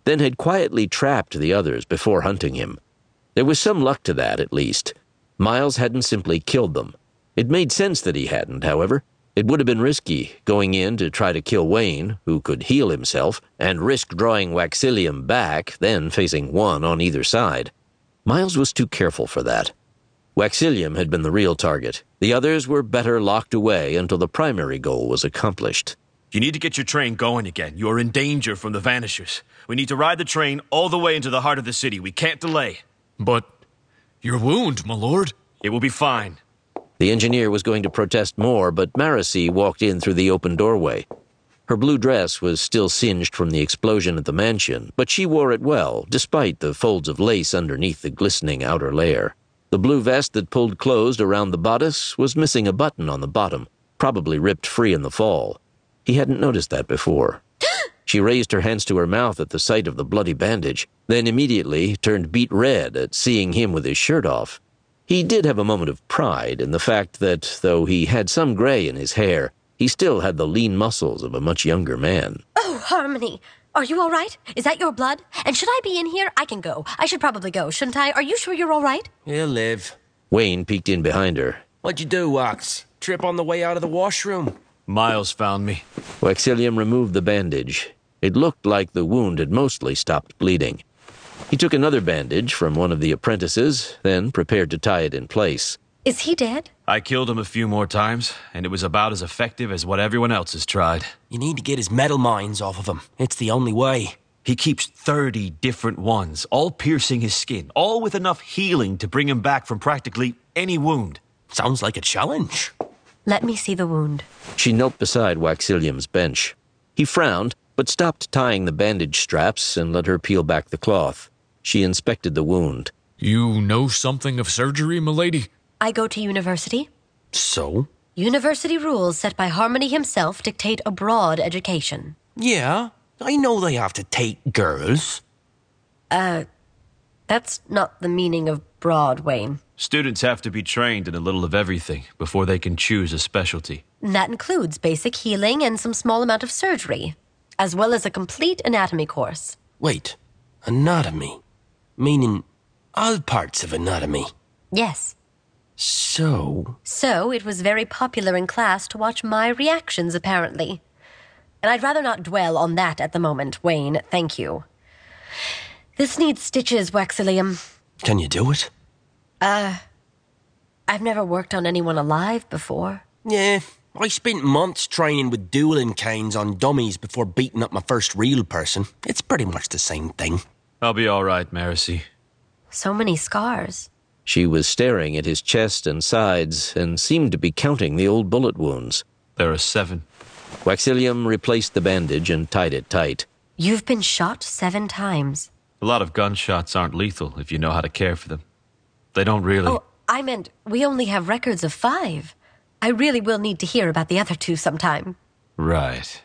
Speaker 2: then had quietly trapped the others before hunting him. There was some luck to that, at least. Miles hadn't simply killed them. It made sense that he hadn't, however. It would have been risky, going in to try to kill Wayne, who could heal himself, and risk drawing Waxilium back, then facing one on either side. Miles was too careful for that. Waxilium had been the real target. The others were better locked away until the primary goal was accomplished.
Speaker 1: You need to get your train going again. You are in danger from the Vanishers. We need to ride the train all the way into the heart of the city. We can't delay.
Speaker 8: But your wound, my lord.
Speaker 1: It will be fine.
Speaker 2: The engineer was going to protest more, but Marasi walked in through the open doorway. Her blue dress was still singed from the explosion at the mansion, but she wore it well, despite the folds of lace underneath the glistening outer layer. The blue vest that pulled closed around the bodice was missing a button on the bottom, probably ripped free in the fall. He hadn't noticed that before. She raised her hands to her mouth at the sight of the bloody bandage, then immediately turned beet red at seeing him with his shirt off. He did have a moment of pride in the fact that, though he had some gray in his hair, he still had the lean muscles of a much younger man.
Speaker 4: Oh, Harmony, are you all right? Is that your blood? And should I be in here? I can go. I should probably go, shouldn't I? Are you sure you're all right?
Speaker 3: He'll live.
Speaker 2: Wayne peeked in behind her.
Speaker 3: What'd you do, Wax? Trip on the way out of the washroom?
Speaker 1: Miles found me.
Speaker 2: Waxilium removed the bandage. It looked like the wound had mostly stopped bleeding. He took another bandage from one of the apprentices, then prepared to tie it in place.
Speaker 4: Is he dead?
Speaker 1: I killed him a few more times, and it was about as effective as what everyone else has tried.
Speaker 3: You need to get his metal mines off of him. It's the only way.
Speaker 1: He keeps 30 different ones, all piercing his skin, all with enough healing to bring him back from practically any wound.
Speaker 3: Sounds like a challenge.
Speaker 4: Let me see the wound.
Speaker 2: She knelt beside Waxilium's bench. He frowned, but stopped tying the bandage straps and let her peel back the cloth. She inspected the wound.
Speaker 8: You know something of surgery, milady?
Speaker 4: I go to university.
Speaker 3: So?
Speaker 4: University rules set by Harmony himself dictate a broad education.
Speaker 3: Yeah, I know they have to take girls.
Speaker 4: That's not the meaning of broad, Wayne.
Speaker 1: Students have to be trained in a little of everything before they can choose a specialty.
Speaker 4: And that includes basic healing and some small amount of surgery, as well as a complete anatomy course.
Speaker 3: Wait, anatomy? Meaning all parts of anatomy?
Speaker 4: Yes.
Speaker 3: So
Speaker 4: it was very popular in class to watch my reactions, apparently. And I'd rather not dwell on that at the moment, Wayne, thank you. This needs stitches, Waxilium.
Speaker 3: Can you do it?
Speaker 4: I've never worked on anyone alive before.
Speaker 3: Yeah, I spent months training with dueling canes on dummies before beating up my first real person. It's pretty much the same thing.
Speaker 1: I'll be all right, Marasi.
Speaker 4: So many scars.
Speaker 2: She was staring at his chest and sides and seemed to be counting the old bullet wounds.
Speaker 1: There are 7.
Speaker 2: Waxilium replaced the bandage and tied it tight.
Speaker 4: You've been shot 7 times.
Speaker 1: A lot of gunshots aren't lethal if you know how to care for them. They don't really...
Speaker 4: Oh, I meant we only have records of 5. I really will need to hear about the other 2 sometime.
Speaker 1: Right.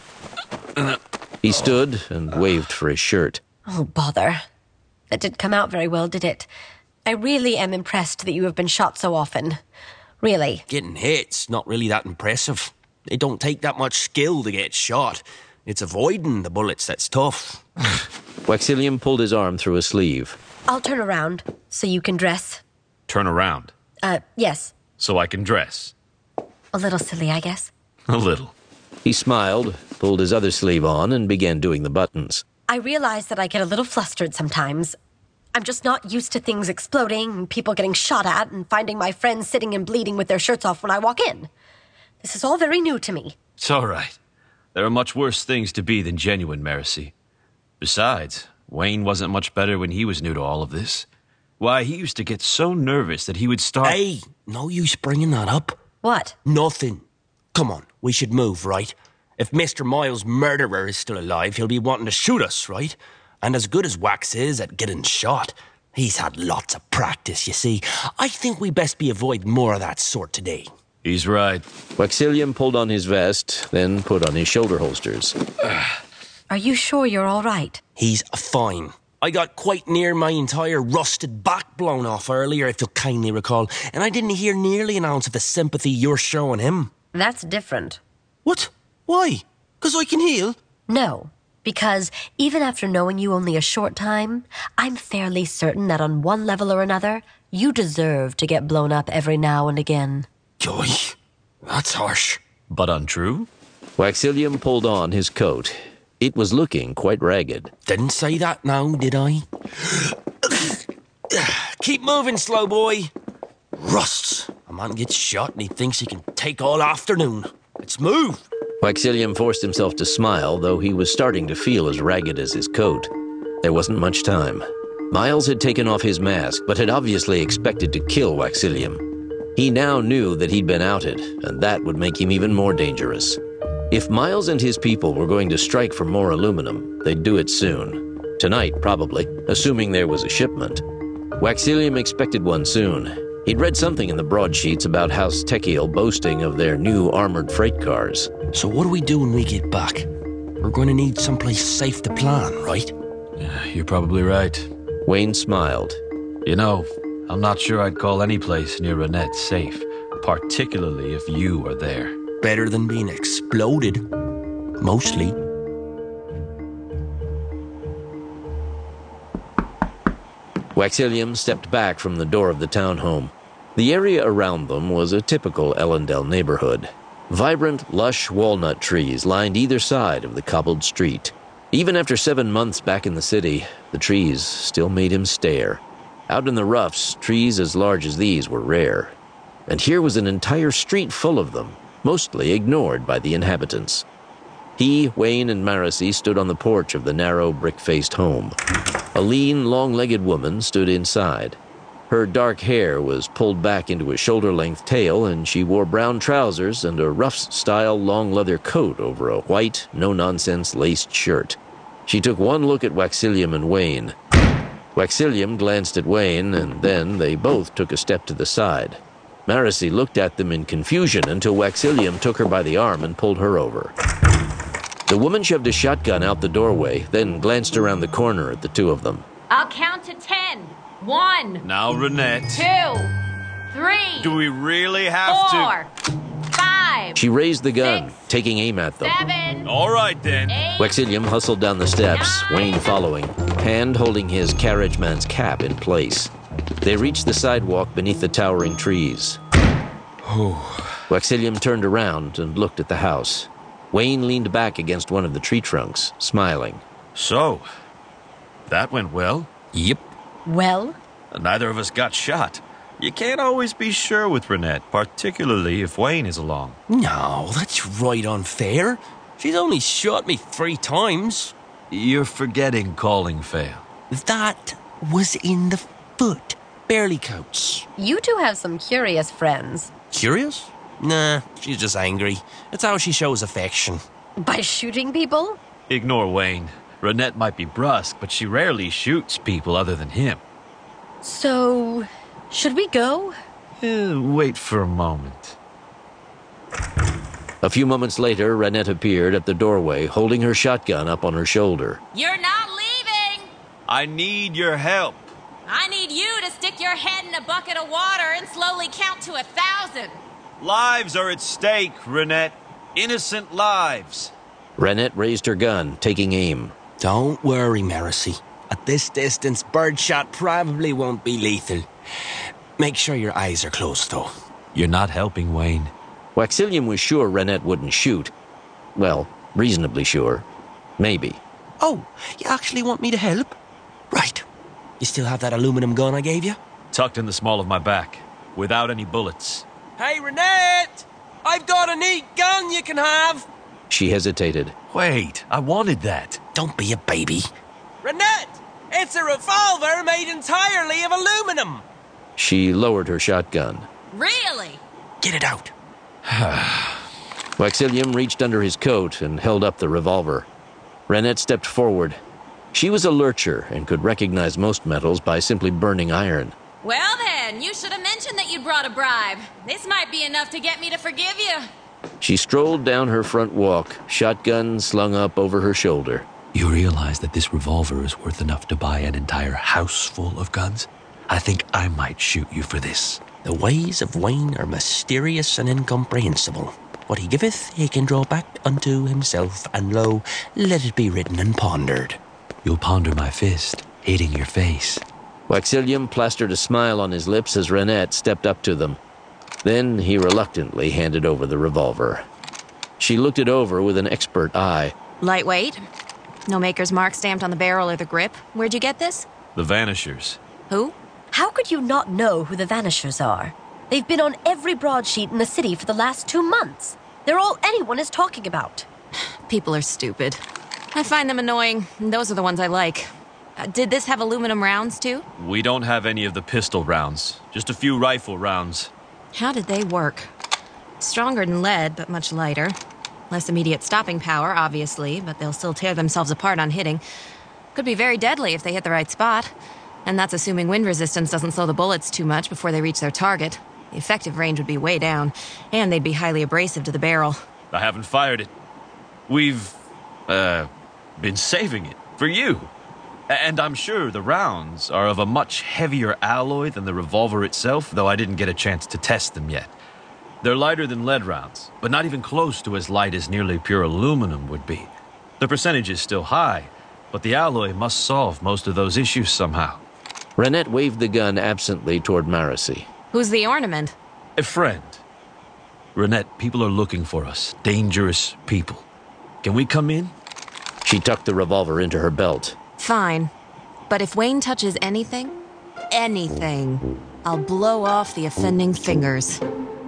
Speaker 2: He stood and waved for his shirt.
Speaker 4: Oh, bother. That didn't come out very well, did it? I really am impressed that you have been shot so often. Really.
Speaker 3: Getting hit's not really that impressive. It don't take that much skill to get shot. It's avoiding the bullets that's tough.
Speaker 2: Waxilium pulled his arm through a sleeve.
Speaker 4: I'll turn around so you can dress.
Speaker 1: Turn around.
Speaker 4: Yes.
Speaker 1: So I can dress.
Speaker 4: A little silly, I guess.
Speaker 1: A little.
Speaker 2: He smiled, pulled his other sleeve on, and began doing the buttons.
Speaker 4: I realize that I get a little flustered sometimes. I'm just not used to things exploding, and people getting shot at, and finding my friends sitting and bleeding with their shirts off when I walk in. This is all very new to me.
Speaker 1: It's all right. There are much worse things to be than genuine, Marasi. Besides, Wayne wasn't much better when he was new to all of this. Why, he used to get so nervous that he would start...
Speaker 3: Hey, no use bringing that up.
Speaker 4: What?
Speaker 3: Nothing. Come on, we should move, right? If Mr. Miles' murderer is still alive, he'll be wanting to shoot us, right? And as good as Wax is at getting shot, he's had lots of practice, you see. I think we best be avoiding more of that sort today.
Speaker 1: He's right.
Speaker 2: Waxilium pulled on his vest, then put on his shoulder holsters.
Speaker 4: Are you sure you're all right?
Speaker 3: He's fine. I got quite near my entire rusted back blown off earlier, if you'll kindly recall, and I didn't hear nearly an ounce of the sympathy you're showing him.
Speaker 4: That's different.
Speaker 3: What? Why? 'Cause I can heal?
Speaker 4: No. Because even after knowing you only a short time, I'm fairly certain that on one level or another, you deserve to get blown up every now and again.
Speaker 3: Joy, that's harsh.
Speaker 1: But untrue?
Speaker 2: Waxilium pulled on his coat. It was looking quite ragged.
Speaker 3: Didn't say that now, did I? Keep moving, slow boy. Rusts. A man gets shot and he thinks he can take all afternoon. Let's move.
Speaker 2: Waxilium forced himself to smile, though he was starting to feel as ragged as his coat. There wasn't much time. Miles had taken off his mask, but had obviously expected to kill Waxilium. He now knew that he'd been outed, and that would make him even more dangerous. If Miles and his people were going to strike for more aluminum, they'd do it soon. Tonight, probably, assuming there was a shipment. Waxilium expected one soon. He'd read something in the broadsheets about House Techiel boasting of their new armored freight cars.
Speaker 3: So what do we do when we get back? We're going to need someplace safe to plan, right?
Speaker 1: You're probably right.
Speaker 2: Wayne smiled.
Speaker 1: You know, I'm not sure I'd call any place near Renette safe, particularly if you were there.
Speaker 3: Better than being exploded. Mostly.
Speaker 2: Waxilium stepped back from the door of the townhome. The area around them was a typical Ellendale neighborhood. Vibrant, lush walnut trees lined either side of the cobbled street. Even after 7 months back in the city, the trees still made him stare. Out in the roughs, trees as large as these were rare. And here was an entire street full of them, mostly ignored by the inhabitants. He, Wayne, and Marasi stood on the porch of the narrow, brick-faced home. A lean, long-legged woman stood inside. Her dark hair was pulled back into a shoulder-length tail, and she wore brown trousers and a rough-style long leather coat over a white, no-nonsense laced shirt. She took one look at Waxilium and Wayne. Waxilium glanced at Wayne, and then they both took a step to the side. Marasi looked at them in confusion until Waxilium took her by the arm and pulled her over. The woman shoved a shotgun out the doorway, then glanced around the corner at the two of them.
Speaker 9: I'll count to 10. 1.
Speaker 1: Now, Renette.
Speaker 9: 2. 3.
Speaker 1: Do we really have
Speaker 9: 4. 5.
Speaker 2: She raised the gun,
Speaker 9: 6,
Speaker 2: taking aim at them.
Speaker 9: 7.
Speaker 1: All right, then.
Speaker 9: 8.
Speaker 2: Waxilium hustled down the steps, Wayne following, hand holding his carriage man's cap in place. They reached the sidewalk beneath the towering trees. Waxilium turned around and looked at the house. Wayne leaned back against one of the tree trunks, smiling.
Speaker 1: So, that went well.
Speaker 3: Yep.
Speaker 4: Well,
Speaker 1: Neither of us got shot. You can't always be sure with Renette, particularly if Wayne is along.
Speaker 3: No, that's right unfair. She's only shot me 3 times.
Speaker 1: You're forgetting calling fail.
Speaker 3: That was in the foot. Barely counts.
Speaker 4: you two have some curious friends.
Speaker 3: Curious? Nah, she's just angry. It's how she shows affection.
Speaker 4: By shooting people?
Speaker 1: Ignore Wayne. Renette might be brusque, but she rarely shoots people other than him.
Speaker 4: So, should we go?
Speaker 1: Wait for a moment.
Speaker 2: A few moments later, Renette appeared at the doorway, holding her shotgun up on her shoulder.
Speaker 9: You're not leaving!
Speaker 1: I need your help.
Speaker 9: I need you to stick your head in a bucket of water and slowly count to 1,000.
Speaker 1: Lives are at stake, Renette. Innocent lives.
Speaker 2: Renette raised her gun, taking aim.
Speaker 3: Don't worry, Marasi. At this distance, birdshot probably won't be lethal. Make sure your eyes are closed, though.
Speaker 1: You're not helping, Wayne.
Speaker 2: Waxilium was sure Renette wouldn't shoot. Well, reasonably sure. Maybe.
Speaker 3: Oh, you actually want me to help? Right. You still have that aluminum gun I gave you?
Speaker 1: Tucked in the small of my back, without any bullets.
Speaker 3: Hey, Renette! I've got a neat gun you can have!
Speaker 2: She hesitated.
Speaker 1: Wait, I wanted that.
Speaker 3: Don't be a baby. Renette! It's a revolver made entirely of aluminum!
Speaker 2: She lowered her shotgun.
Speaker 9: Really?
Speaker 3: Get it out.
Speaker 2: Waxilium reached under his coat and held up the revolver. Renette stepped forward. She was a lurcher and could recognize most metals by simply burning iron.
Speaker 9: Well then, you should have mentioned that you brought a bribe. This might be enough to get me to forgive you.
Speaker 2: She strolled down her front walk, shotgun slung up over her shoulder.
Speaker 1: You realize that this revolver is worth enough to buy an entire house full of guns? I think I might shoot you for this.
Speaker 3: The ways of Wayne are mysterious and incomprehensible. What he giveth, he can draw back unto himself, and lo, let it be written and pondered.
Speaker 1: You'll ponder my fist, hating your face.
Speaker 2: Waxillium plastered a smile on his lips as Renette stepped up to them. Then he reluctantly handed over the revolver. She looked it over with an expert eye.
Speaker 9: Lightweight. No maker's mark stamped on the barrel or the grip. Where'd you get this?
Speaker 1: The Vanishers.
Speaker 9: Who?
Speaker 4: How could you not know who the Vanishers are? They've been on every broadsheet in the city for the last 2 months. They're all anyone is talking about.
Speaker 9: People are stupid. I find them annoying. Those are the ones I like. Did this have aluminum rounds, too?
Speaker 1: We don't have any of the pistol rounds. Just a few rifle rounds.
Speaker 9: How did they work? Stronger than lead, but much lighter. Less immediate stopping power, obviously, but they'll still tear themselves apart on hitting. Could be very deadly if they hit the right spot. And that's assuming wind resistance doesn't slow the bullets too much before they reach their target. The effective range would be way down, and they'd be highly abrasive to the barrel.
Speaker 1: I haven't fired it. We've, been saving it for you. And I'm sure the rounds are of a much heavier alloy than the revolver itself, though I didn't get a chance to test them yet. They're lighter than lead rounds, but not even close to as light as nearly pure aluminum would be. The percentage is still high, but the alloy must solve most of those issues somehow.
Speaker 2: Renette waved the gun absently toward Marasi.
Speaker 9: Who's the ornament?
Speaker 1: A friend. Renette, people are looking for us. Dangerous people. Can we come in?
Speaker 2: She tucked the revolver into her belt.
Speaker 9: Fine. But if Wayne touches anything, I'll blow off the offending fingers.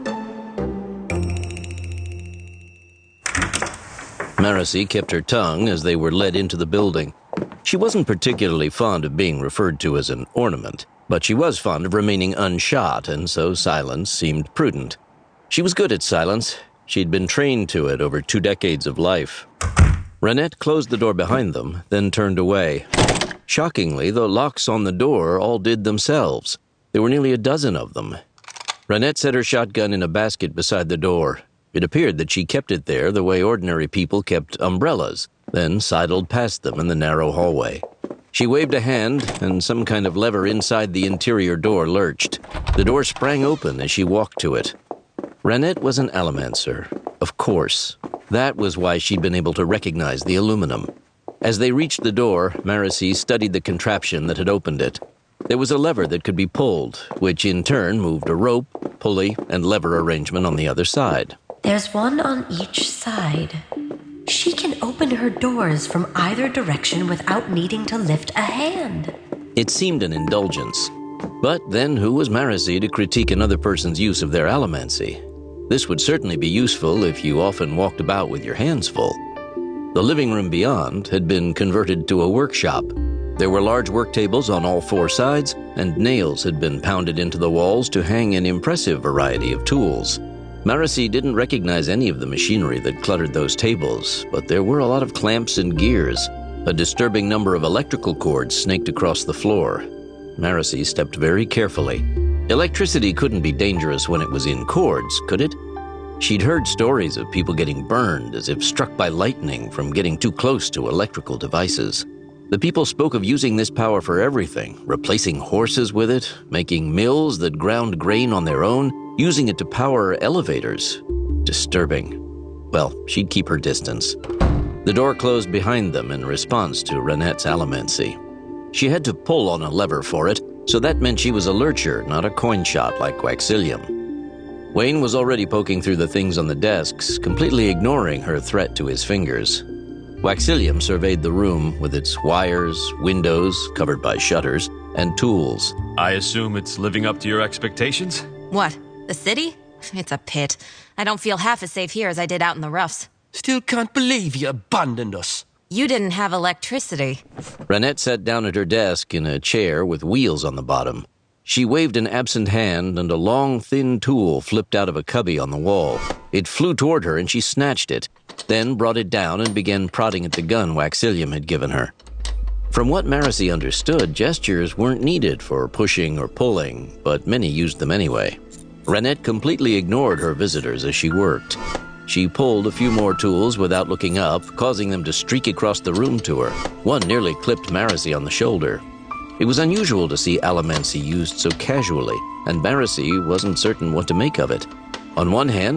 Speaker 2: Marasi kept her tongue as they were led into the building. She wasn't particularly fond of being referred to as an ornament, but she was fond of remaining unshot, and so silence seemed prudent. She was good at silence. She'd been trained to it over 2 decades of life. Renette closed the door behind them, then turned away. Shockingly, the locks on the door all did themselves. There were nearly a dozen of them. Renette set her shotgun in a basket beside the door. It appeared that she kept it there the way ordinary people kept umbrellas, then sidled past them in the narrow hallway. She waved a hand, and some kind of lever inside the interior door lurched. The door sprang open as she walked to it. Renette was an allomancer, of course. That was why she'd been able to recognize the aluminum. As they reached the door, Marasi studied the contraption that had opened it. There was a lever that could be pulled, which in turn moved a rope, pulley, and lever arrangement on the other side.
Speaker 4: There's one on each side. She can open her doors from either direction without needing to lift a hand.
Speaker 2: It seemed an indulgence. But then who was Marasi to critique another person's use of their allomancy? This would certainly be useful if you often walked about with your hands full. The living room beyond had been converted to a workshop. There were large work tables on all 4 sides, and nails had been pounded into the walls to hang an impressive variety of tools. Marasi didn't recognize any of the machinery that cluttered those tables, but there were a lot of clamps and gears. A disturbing number of electrical cords snaked across the floor. Marasi stepped very carefully. Electricity couldn't be dangerous when it was in cords, could it? She'd heard stories of people getting burned as if struck by lightning from getting too close to electrical devices. The people spoke of using this power for everything, replacing horses with it, making mills that ground grain on their own, using it to power elevators. Disturbing. Well, she'd keep her distance. The door closed behind them in response to Renette's allomancy. She had to pull on a lever for it, so that meant she was a lurcher, not a coin shot like Waxillium. Wayne was already poking through the things on the desks, completely ignoring her threat to his fingers. Waxillium surveyed the room with its wires, windows covered by shutters, and tools.
Speaker 1: I assume it's living up to your expectations?
Speaker 9: What? The city? It's a pit. I don't feel half as safe here as I did out in the roughs.
Speaker 3: Still can't believe you abandoned us.
Speaker 9: You didn't have electricity.
Speaker 2: Renette sat down at her desk in a chair with wheels on the bottom. She waved an absent hand, and a long, thin tool flipped out of a cubby on the wall. It flew toward her, and she snatched it, then brought it down and began prodding at the gun Waxillium had given her. From what Marasi understood, gestures weren't needed for pushing or pulling, but many used them anyway. Renette completely ignored her visitors as she worked. She pulled a few more tools without looking up, causing them to streak across the room to her. One nearly clipped Marasi on the shoulder. It was unusual to see allomancy used so casually, and Marasi wasn't certain what to make of it. On one hand,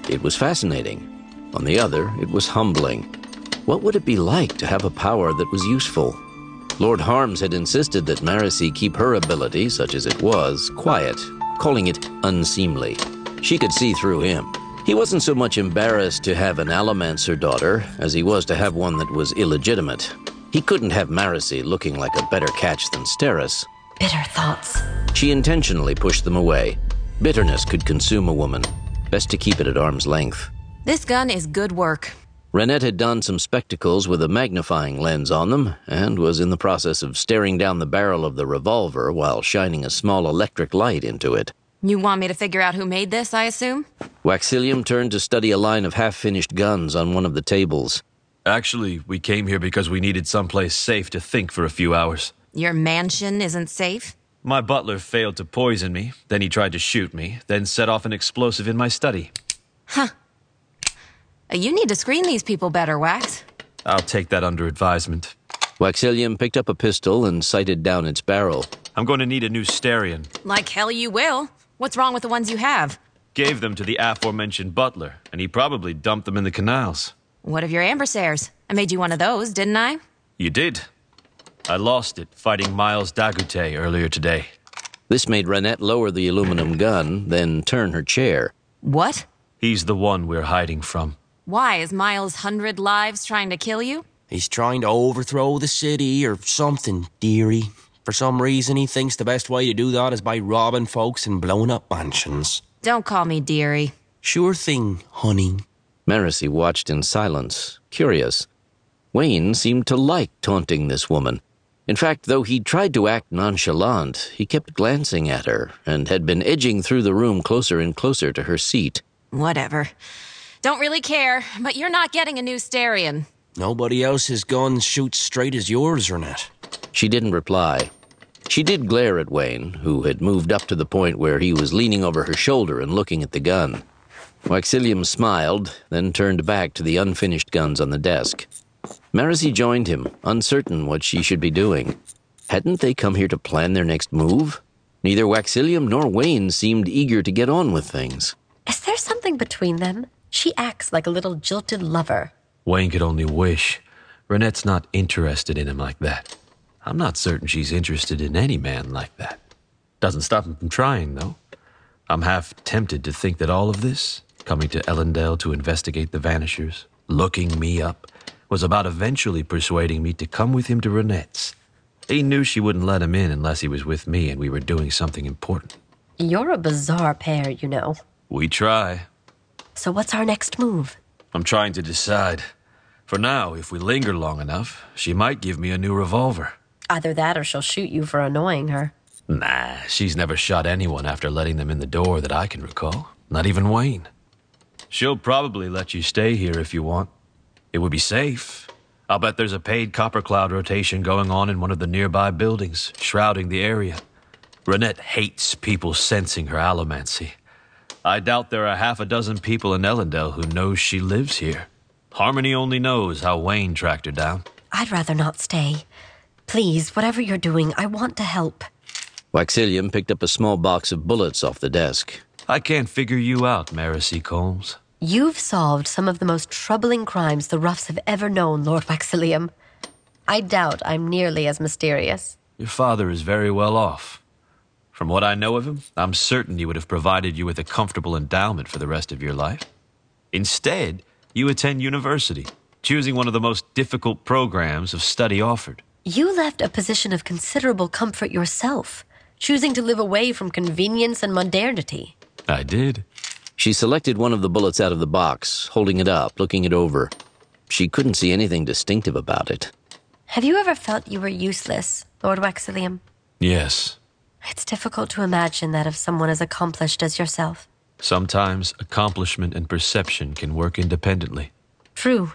Speaker 2: it was fascinating. On the other, it was humbling. What would it be like to have a power that was useful? Lord Harms had insisted that Marasi keep her ability, such as it was, quiet, calling it unseemly. She could see through him. He wasn't so much embarrassed to have an Allomancer daughter as he was to have one that was illegitimate. He couldn't have Marasi looking like a better catch than Steris.
Speaker 4: Bitter thoughts.
Speaker 2: She intentionally pushed them away. Bitterness could consume a woman. Best to keep it at arm's length.
Speaker 9: This gun is good work.
Speaker 2: Renette had donned some spectacles with a magnifying lens on them and was in the process of staring down the barrel of the revolver while shining a small electric light into it.
Speaker 9: You want me to figure out who made this, I assume?
Speaker 2: Waxilium turned to study a line of half-finished guns on one of the tables.
Speaker 1: Actually, we came here because we needed someplace safe to think for a few hours.
Speaker 9: Your mansion isn't safe?
Speaker 1: My butler failed to poison me, then he tried to shoot me, then set off an explosive in my study.
Speaker 9: Huh. You need to screen these people better, Wax.
Speaker 1: I'll take that under advisement.
Speaker 2: Waxilium picked up a pistol and sighted down its barrel.
Speaker 1: I'm going to need a new Starion.
Speaker 9: Like hell you will. What's wrong with the ones you have?
Speaker 1: Gave them to the aforementioned butler, and he probably dumped them in the canals.
Speaker 9: What of your Ambersares? I made you one of those, didn't I?
Speaker 1: You did. I lost it fighting Miles Dagute earlier today.
Speaker 2: This made Renette lower the aluminum gun, then turn her chair.
Speaker 9: What?
Speaker 1: He's the one we're hiding from.
Speaker 9: Why? Is Miles' 100 lives trying to kill you?
Speaker 3: He's trying to overthrow the city or something, dearie. For some reason, he thinks the best way to do that is by robbing folks and blowing up mansions.
Speaker 9: Don't call me dearie.
Speaker 3: Sure thing, honey.
Speaker 2: Marasi watched in silence, curious. Wayne seemed to like taunting this woman. In fact, though he tried to act nonchalant, he kept glancing at her and had been edging through the room closer and closer to her seat.
Speaker 9: Whatever. Don't really care, but you're not getting a new Starion.
Speaker 3: Nobody else's guns shoot straight as yours, Renette.
Speaker 2: She didn't reply. She did glare at Wayne, who had moved up to the point where he was leaning over her shoulder and looking at the gun. Waxilium smiled, then turned back to the unfinished guns on the desk. Marasi joined him, uncertain what she should be doing. Hadn't they come here to plan their next move? Neither Waxilium nor Wayne seemed eager to get on with things.
Speaker 4: Is there something between them? She acts like a little jilted lover.
Speaker 1: Wayne could only wish. Renette's not interested in him like that. I'm not certain she's interested in any man like that. Doesn't stop him from trying, though. I'm half tempted to think that all of this, coming to Ellendale to investigate the Vanishers, looking me up, was about eventually persuading me to come with him to Renette's. He knew she wouldn't let him in unless he was with me and we were doing something important.
Speaker 4: You're a bizarre pair, you know.
Speaker 1: We try.
Speaker 4: So what's our next move?
Speaker 1: I'm trying to decide. For now, if we linger long enough, she might give me a new revolver.
Speaker 4: Either that or she'll shoot you for annoying her.
Speaker 1: Nah, she's never shot anyone after letting them in the door that I can recall. Not even Wayne. She'll probably let you stay here if you want. It would be safe. I'll bet there's a paid copper cloud rotation going on in one of the nearby buildings, shrouding the area. Renette hates people sensing her allomancy. I doubt there are half a dozen people in Ellendale who know she lives here. Harmony only knows how Wayne tracked her down.
Speaker 4: I'd rather not stay. Please, whatever you're doing, I want to help.
Speaker 2: Waxilium picked up a small box of bullets off the desk.
Speaker 1: I can't figure you out, Marasi Combs.
Speaker 4: You've solved some of the most troubling crimes the Roughs have ever known, Lord Waxilium. I doubt I'm nearly as mysterious.
Speaker 1: Your father is very well off. From what I know of him, I'm certain he would have provided you with a comfortable endowment for the rest of your life. Instead, you attend university, choosing one of the most difficult programs of study offered.
Speaker 4: You left a position of considerable comfort yourself, choosing to live away from convenience and modernity.
Speaker 1: I did.
Speaker 2: She selected one of the bullets out of the box, holding it up, looking it over. She couldn't see anything distinctive about it.
Speaker 4: Have you ever felt you were useless, Lord Waxilium?
Speaker 1: Yes.
Speaker 4: It's difficult to imagine that of someone as accomplished as yourself.
Speaker 1: Sometimes accomplishment and perception can work independently.
Speaker 4: True.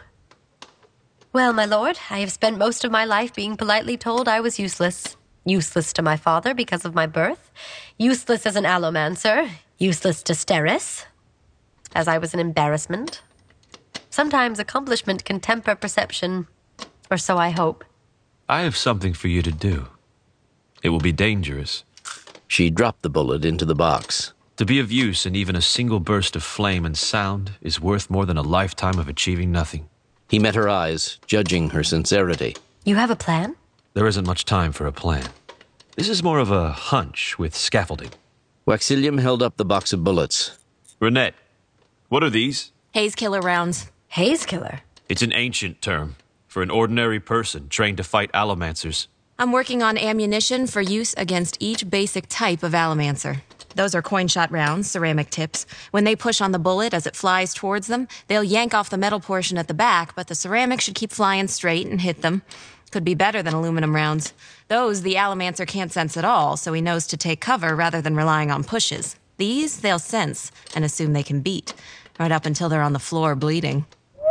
Speaker 4: Well, my lord, I have spent most of my life being politely told I was useless. Useless to my father because of my birth. Useless as an allomancer. Useless to Steris, as I was an embarrassment. Sometimes accomplishment can temper perception, or so I hope.
Speaker 1: I have something for you to do. It will be dangerous.
Speaker 2: She dropped the bullet into the box.
Speaker 1: To be of use in even a single burst of flame and sound is worth more than a lifetime of achieving nothing.
Speaker 2: He met her eyes, judging her sincerity.
Speaker 4: You have a plan?
Speaker 1: There isn't much time for a plan. This is more of a hunch with scaffolding.
Speaker 2: Waxilium held up the box of bullets.
Speaker 1: Renette, what are these?
Speaker 9: Haze killer rounds.
Speaker 4: Haze killer?
Speaker 1: It's an ancient term for an ordinary person trained to fight allomancers.
Speaker 9: I'm working on ammunition for use against each basic type of allomancer. Those are coin-shot rounds, ceramic tips. When they push on the bullet as it flies towards them, they'll yank off the metal portion at the back, but the ceramic should keep flying straight and hit them. Could be better than aluminum rounds. Those the allomancer can't sense at all, so he knows to take cover rather than relying on pushes. These, they'll sense and assume they can beat, right up until they're on the floor bleeding.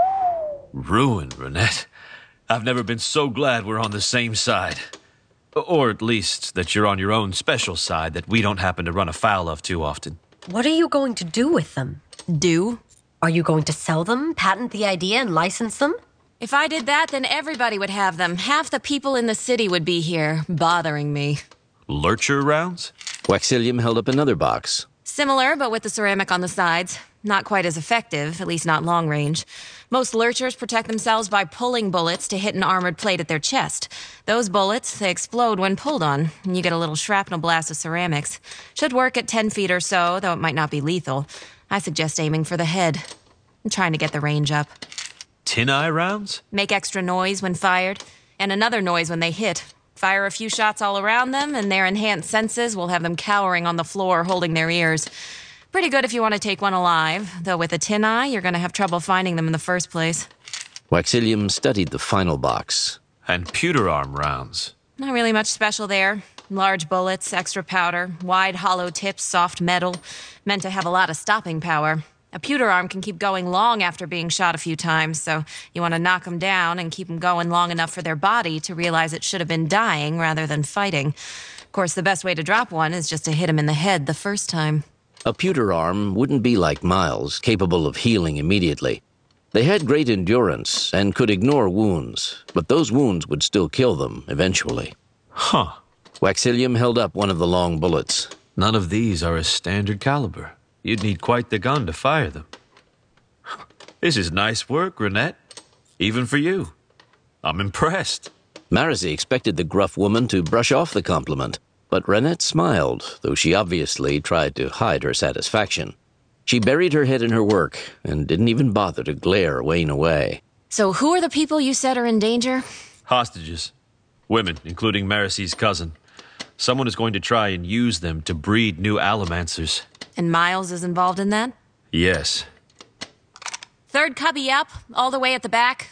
Speaker 1: Ruined, Renette. I've never been so glad we're on the same side. Or at least that you're on your own special side that we don't happen to run afoul of too often.
Speaker 4: What are you going to do with them?
Speaker 9: Do?
Speaker 4: Are you going to sell them, patent the idea, and license them?
Speaker 9: If I did that, then everybody would have them. Half the people in the city would be here, bothering me.
Speaker 1: Lurcher rounds?
Speaker 2: Waxilium held up another box.
Speaker 9: Similar, but with the ceramic on the sides. Not quite as effective, at least not long range. Most lurchers protect themselves by pulling bullets to hit an armored plate at their chest. Those bullets, they explode when pulled on, and you get a little shrapnel blast of ceramics. Should work at 10 feet or so, though it might not be lethal. I suggest aiming for the head. I'm trying to get the range up.
Speaker 1: Tin eye rounds?
Speaker 9: Make extra noise when fired, and another noise when they hit. Fire a few shots all around them, and their enhanced senses will have them cowering on the floor, holding their ears. Pretty good if you want to take one alive, though with a tin eye, you're going to have trouble finding them in the first place.
Speaker 2: Waxilium studied the final box.
Speaker 1: And pewter arm rounds.
Speaker 9: Not really much special there. Large bullets, extra powder, wide hollow tips, soft metal, meant to have a lot of stopping power. A pewter arm can keep going long after being shot a few times, so you want to knock them down and keep them going long enough for their body to realize it should have been dying rather than fighting. Of course, the best way to drop one is just to hit him in the head the first time.
Speaker 2: A pewter arm wouldn't be like Miles, capable of healing immediately. They had great endurance and could ignore wounds, but those wounds would still kill them eventually.
Speaker 1: Huh.
Speaker 2: Waxilium held up one of the long bullets.
Speaker 1: None of these are a standard caliber. You'd need quite the gun to fire them. This is nice work, Renette. Even for you. I'm impressed.
Speaker 2: Marasi expected the gruff woman to brush off the compliment, but Renette smiled, though she obviously tried to hide her satisfaction. She buried her head in her work and didn't even bother to glare Wayne away.
Speaker 9: So who are the people you said are in danger?
Speaker 1: Hostages. Women, including Marasi's cousin. Someone is going to try and use them to breed new allomancers.
Speaker 9: And Miles is involved in that?
Speaker 1: Yes.
Speaker 9: Third cubby up, all the way at the back.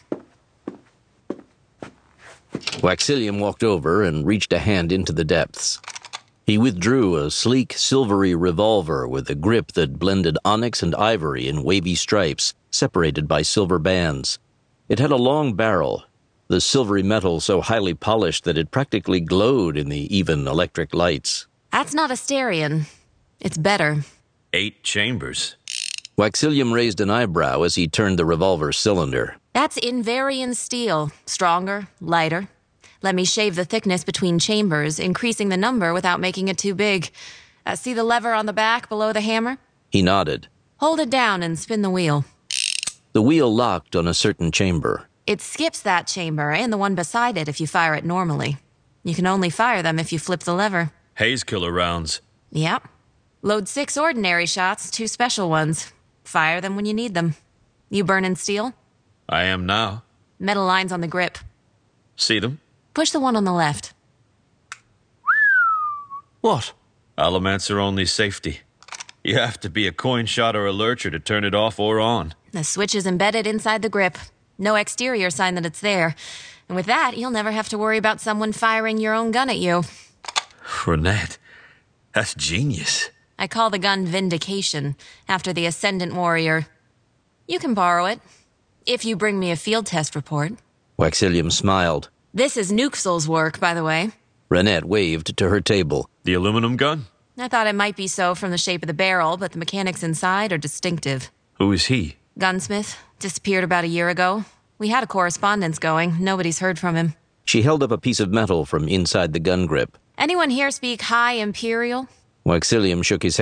Speaker 2: Waxilium walked over and reached a hand into the depths. He withdrew a sleek, silvery revolver with a grip that blended onyx and ivory in wavy stripes, separated by silver bands. It had a long barrel, the silvery metal so highly polished that it practically glowed in the even electric lights.
Speaker 9: That's not Asterion. It's better.
Speaker 1: 8 chambers.
Speaker 2: Waxilium raised an eyebrow as he turned the revolver cylinder.
Speaker 9: That's Invarian steel. Stronger, lighter. Let me shave the thickness between chambers, increasing the number without making it too big. See the lever on the back below the hammer?
Speaker 2: He nodded.
Speaker 9: Hold it down and spin the wheel.
Speaker 2: The wheel locked on a certain chamber.
Speaker 9: It skips that chamber and the one beside it if you fire it normally. You can only fire them if you flip the lever.
Speaker 1: Haze killer rounds.
Speaker 9: Yep. Load 6 ordinary shots, 2 special ones. Fire them when you need them. You burning steel?
Speaker 1: I am now.
Speaker 9: Metal lines on the grip.
Speaker 1: See them?
Speaker 9: Push the one on the left.
Speaker 3: What?
Speaker 1: Allomancer only safety. You have to be a coin shot or a lurcher to turn it off or on.
Speaker 9: The switch is embedded inside the grip. No exterior sign that it's there. And with that, you'll never have to worry about someone firing your own gun at you.
Speaker 1: Renette, that's genius.
Speaker 9: I call the gun Vindication, after the Ascendant Warrior. You can borrow it, if you bring me a field test report.
Speaker 2: Waxilium smiled.
Speaker 9: This is Nuxel's work, by the way.
Speaker 2: Renette waved to her table.
Speaker 1: The aluminum gun?
Speaker 9: I thought it might be so from the shape of the barrel, but the mechanics inside are distinctive.
Speaker 1: Who is he?
Speaker 9: Gunsmith. Disappeared about a year ago. We had a correspondence going. Nobody's heard from him.
Speaker 2: She held up a piece of metal from inside the gun grip.
Speaker 9: Anyone here speak High Imperial?
Speaker 2: Waxilium shook his head.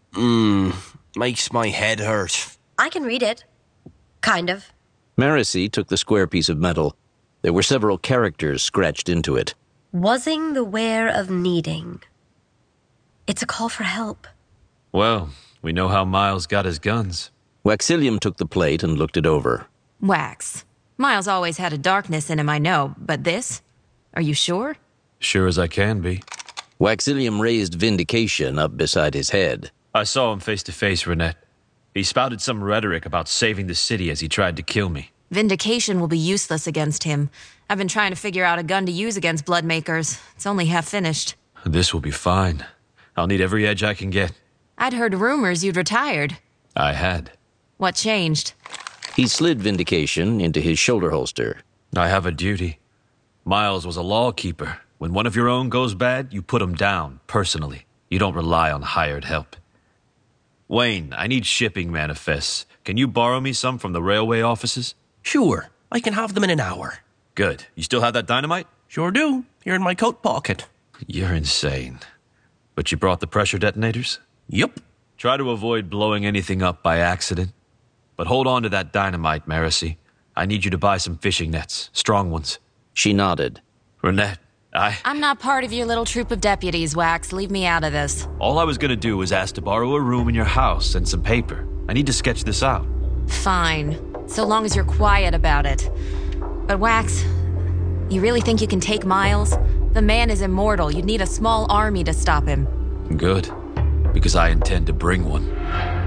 Speaker 3: Makes my head hurt.
Speaker 4: I can read it. Kind of.
Speaker 2: Marcy took the square piece of metal. There were several characters scratched into it.
Speaker 4: Wasing the wear of needing. It's a call for help.
Speaker 1: Well, we know how Miles got his guns.
Speaker 2: Waxilium took the plate and looked it over.
Speaker 9: Wax. Miles always had a darkness in him, I know, but this? Are you sure?
Speaker 1: Sure as I can be.
Speaker 2: Waxilium raised Vindication up beside his head.
Speaker 1: I saw him face to face, Renette. He spouted some rhetoric about saving the city as he tried to kill me.
Speaker 9: Vindication will be useless against him. I've been trying to figure out a gun to use against Bloodmakers. It's only half finished.
Speaker 1: This will be fine. I'll need every edge I can get.
Speaker 9: I'd heard rumors you'd retired.
Speaker 1: I had.
Speaker 9: What changed?
Speaker 2: He slid Vindication into his shoulder holster.
Speaker 1: I have a duty. Miles was a lawkeeper. When one of your own goes bad, you put him down, personally. You don't rely on hired help. Wayne, I need shipping manifests. Can you borrow me some from the railway offices?
Speaker 10: Sure, I can have them in an hour.
Speaker 1: Good. You still have that dynamite?
Speaker 10: Sure do. Here in my coat pocket.
Speaker 1: You're insane. But you brought the pressure detonators?
Speaker 10: Yup.
Speaker 1: Try to avoid blowing anything up by accident. But hold on to that dynamite, Marcy. I need you to buy some fishing nets, strong ones.
Speaker 2: She nodded.
Speaker 1: Renette,
Speaker 9: I'm not part of your little troop of deputies, Wax. Leave me out of this.
Speaker 1: All I was gonna do was ask to borrow a room in your house and some paper. I need to sketch this out.
Speaker 9: Fine. So long as you're quiet about it. But Wax, you really think you can take Miles? The man is immortal. You'd need a small army to stop him.
Speaker 1: Good. Because I intend to bring one.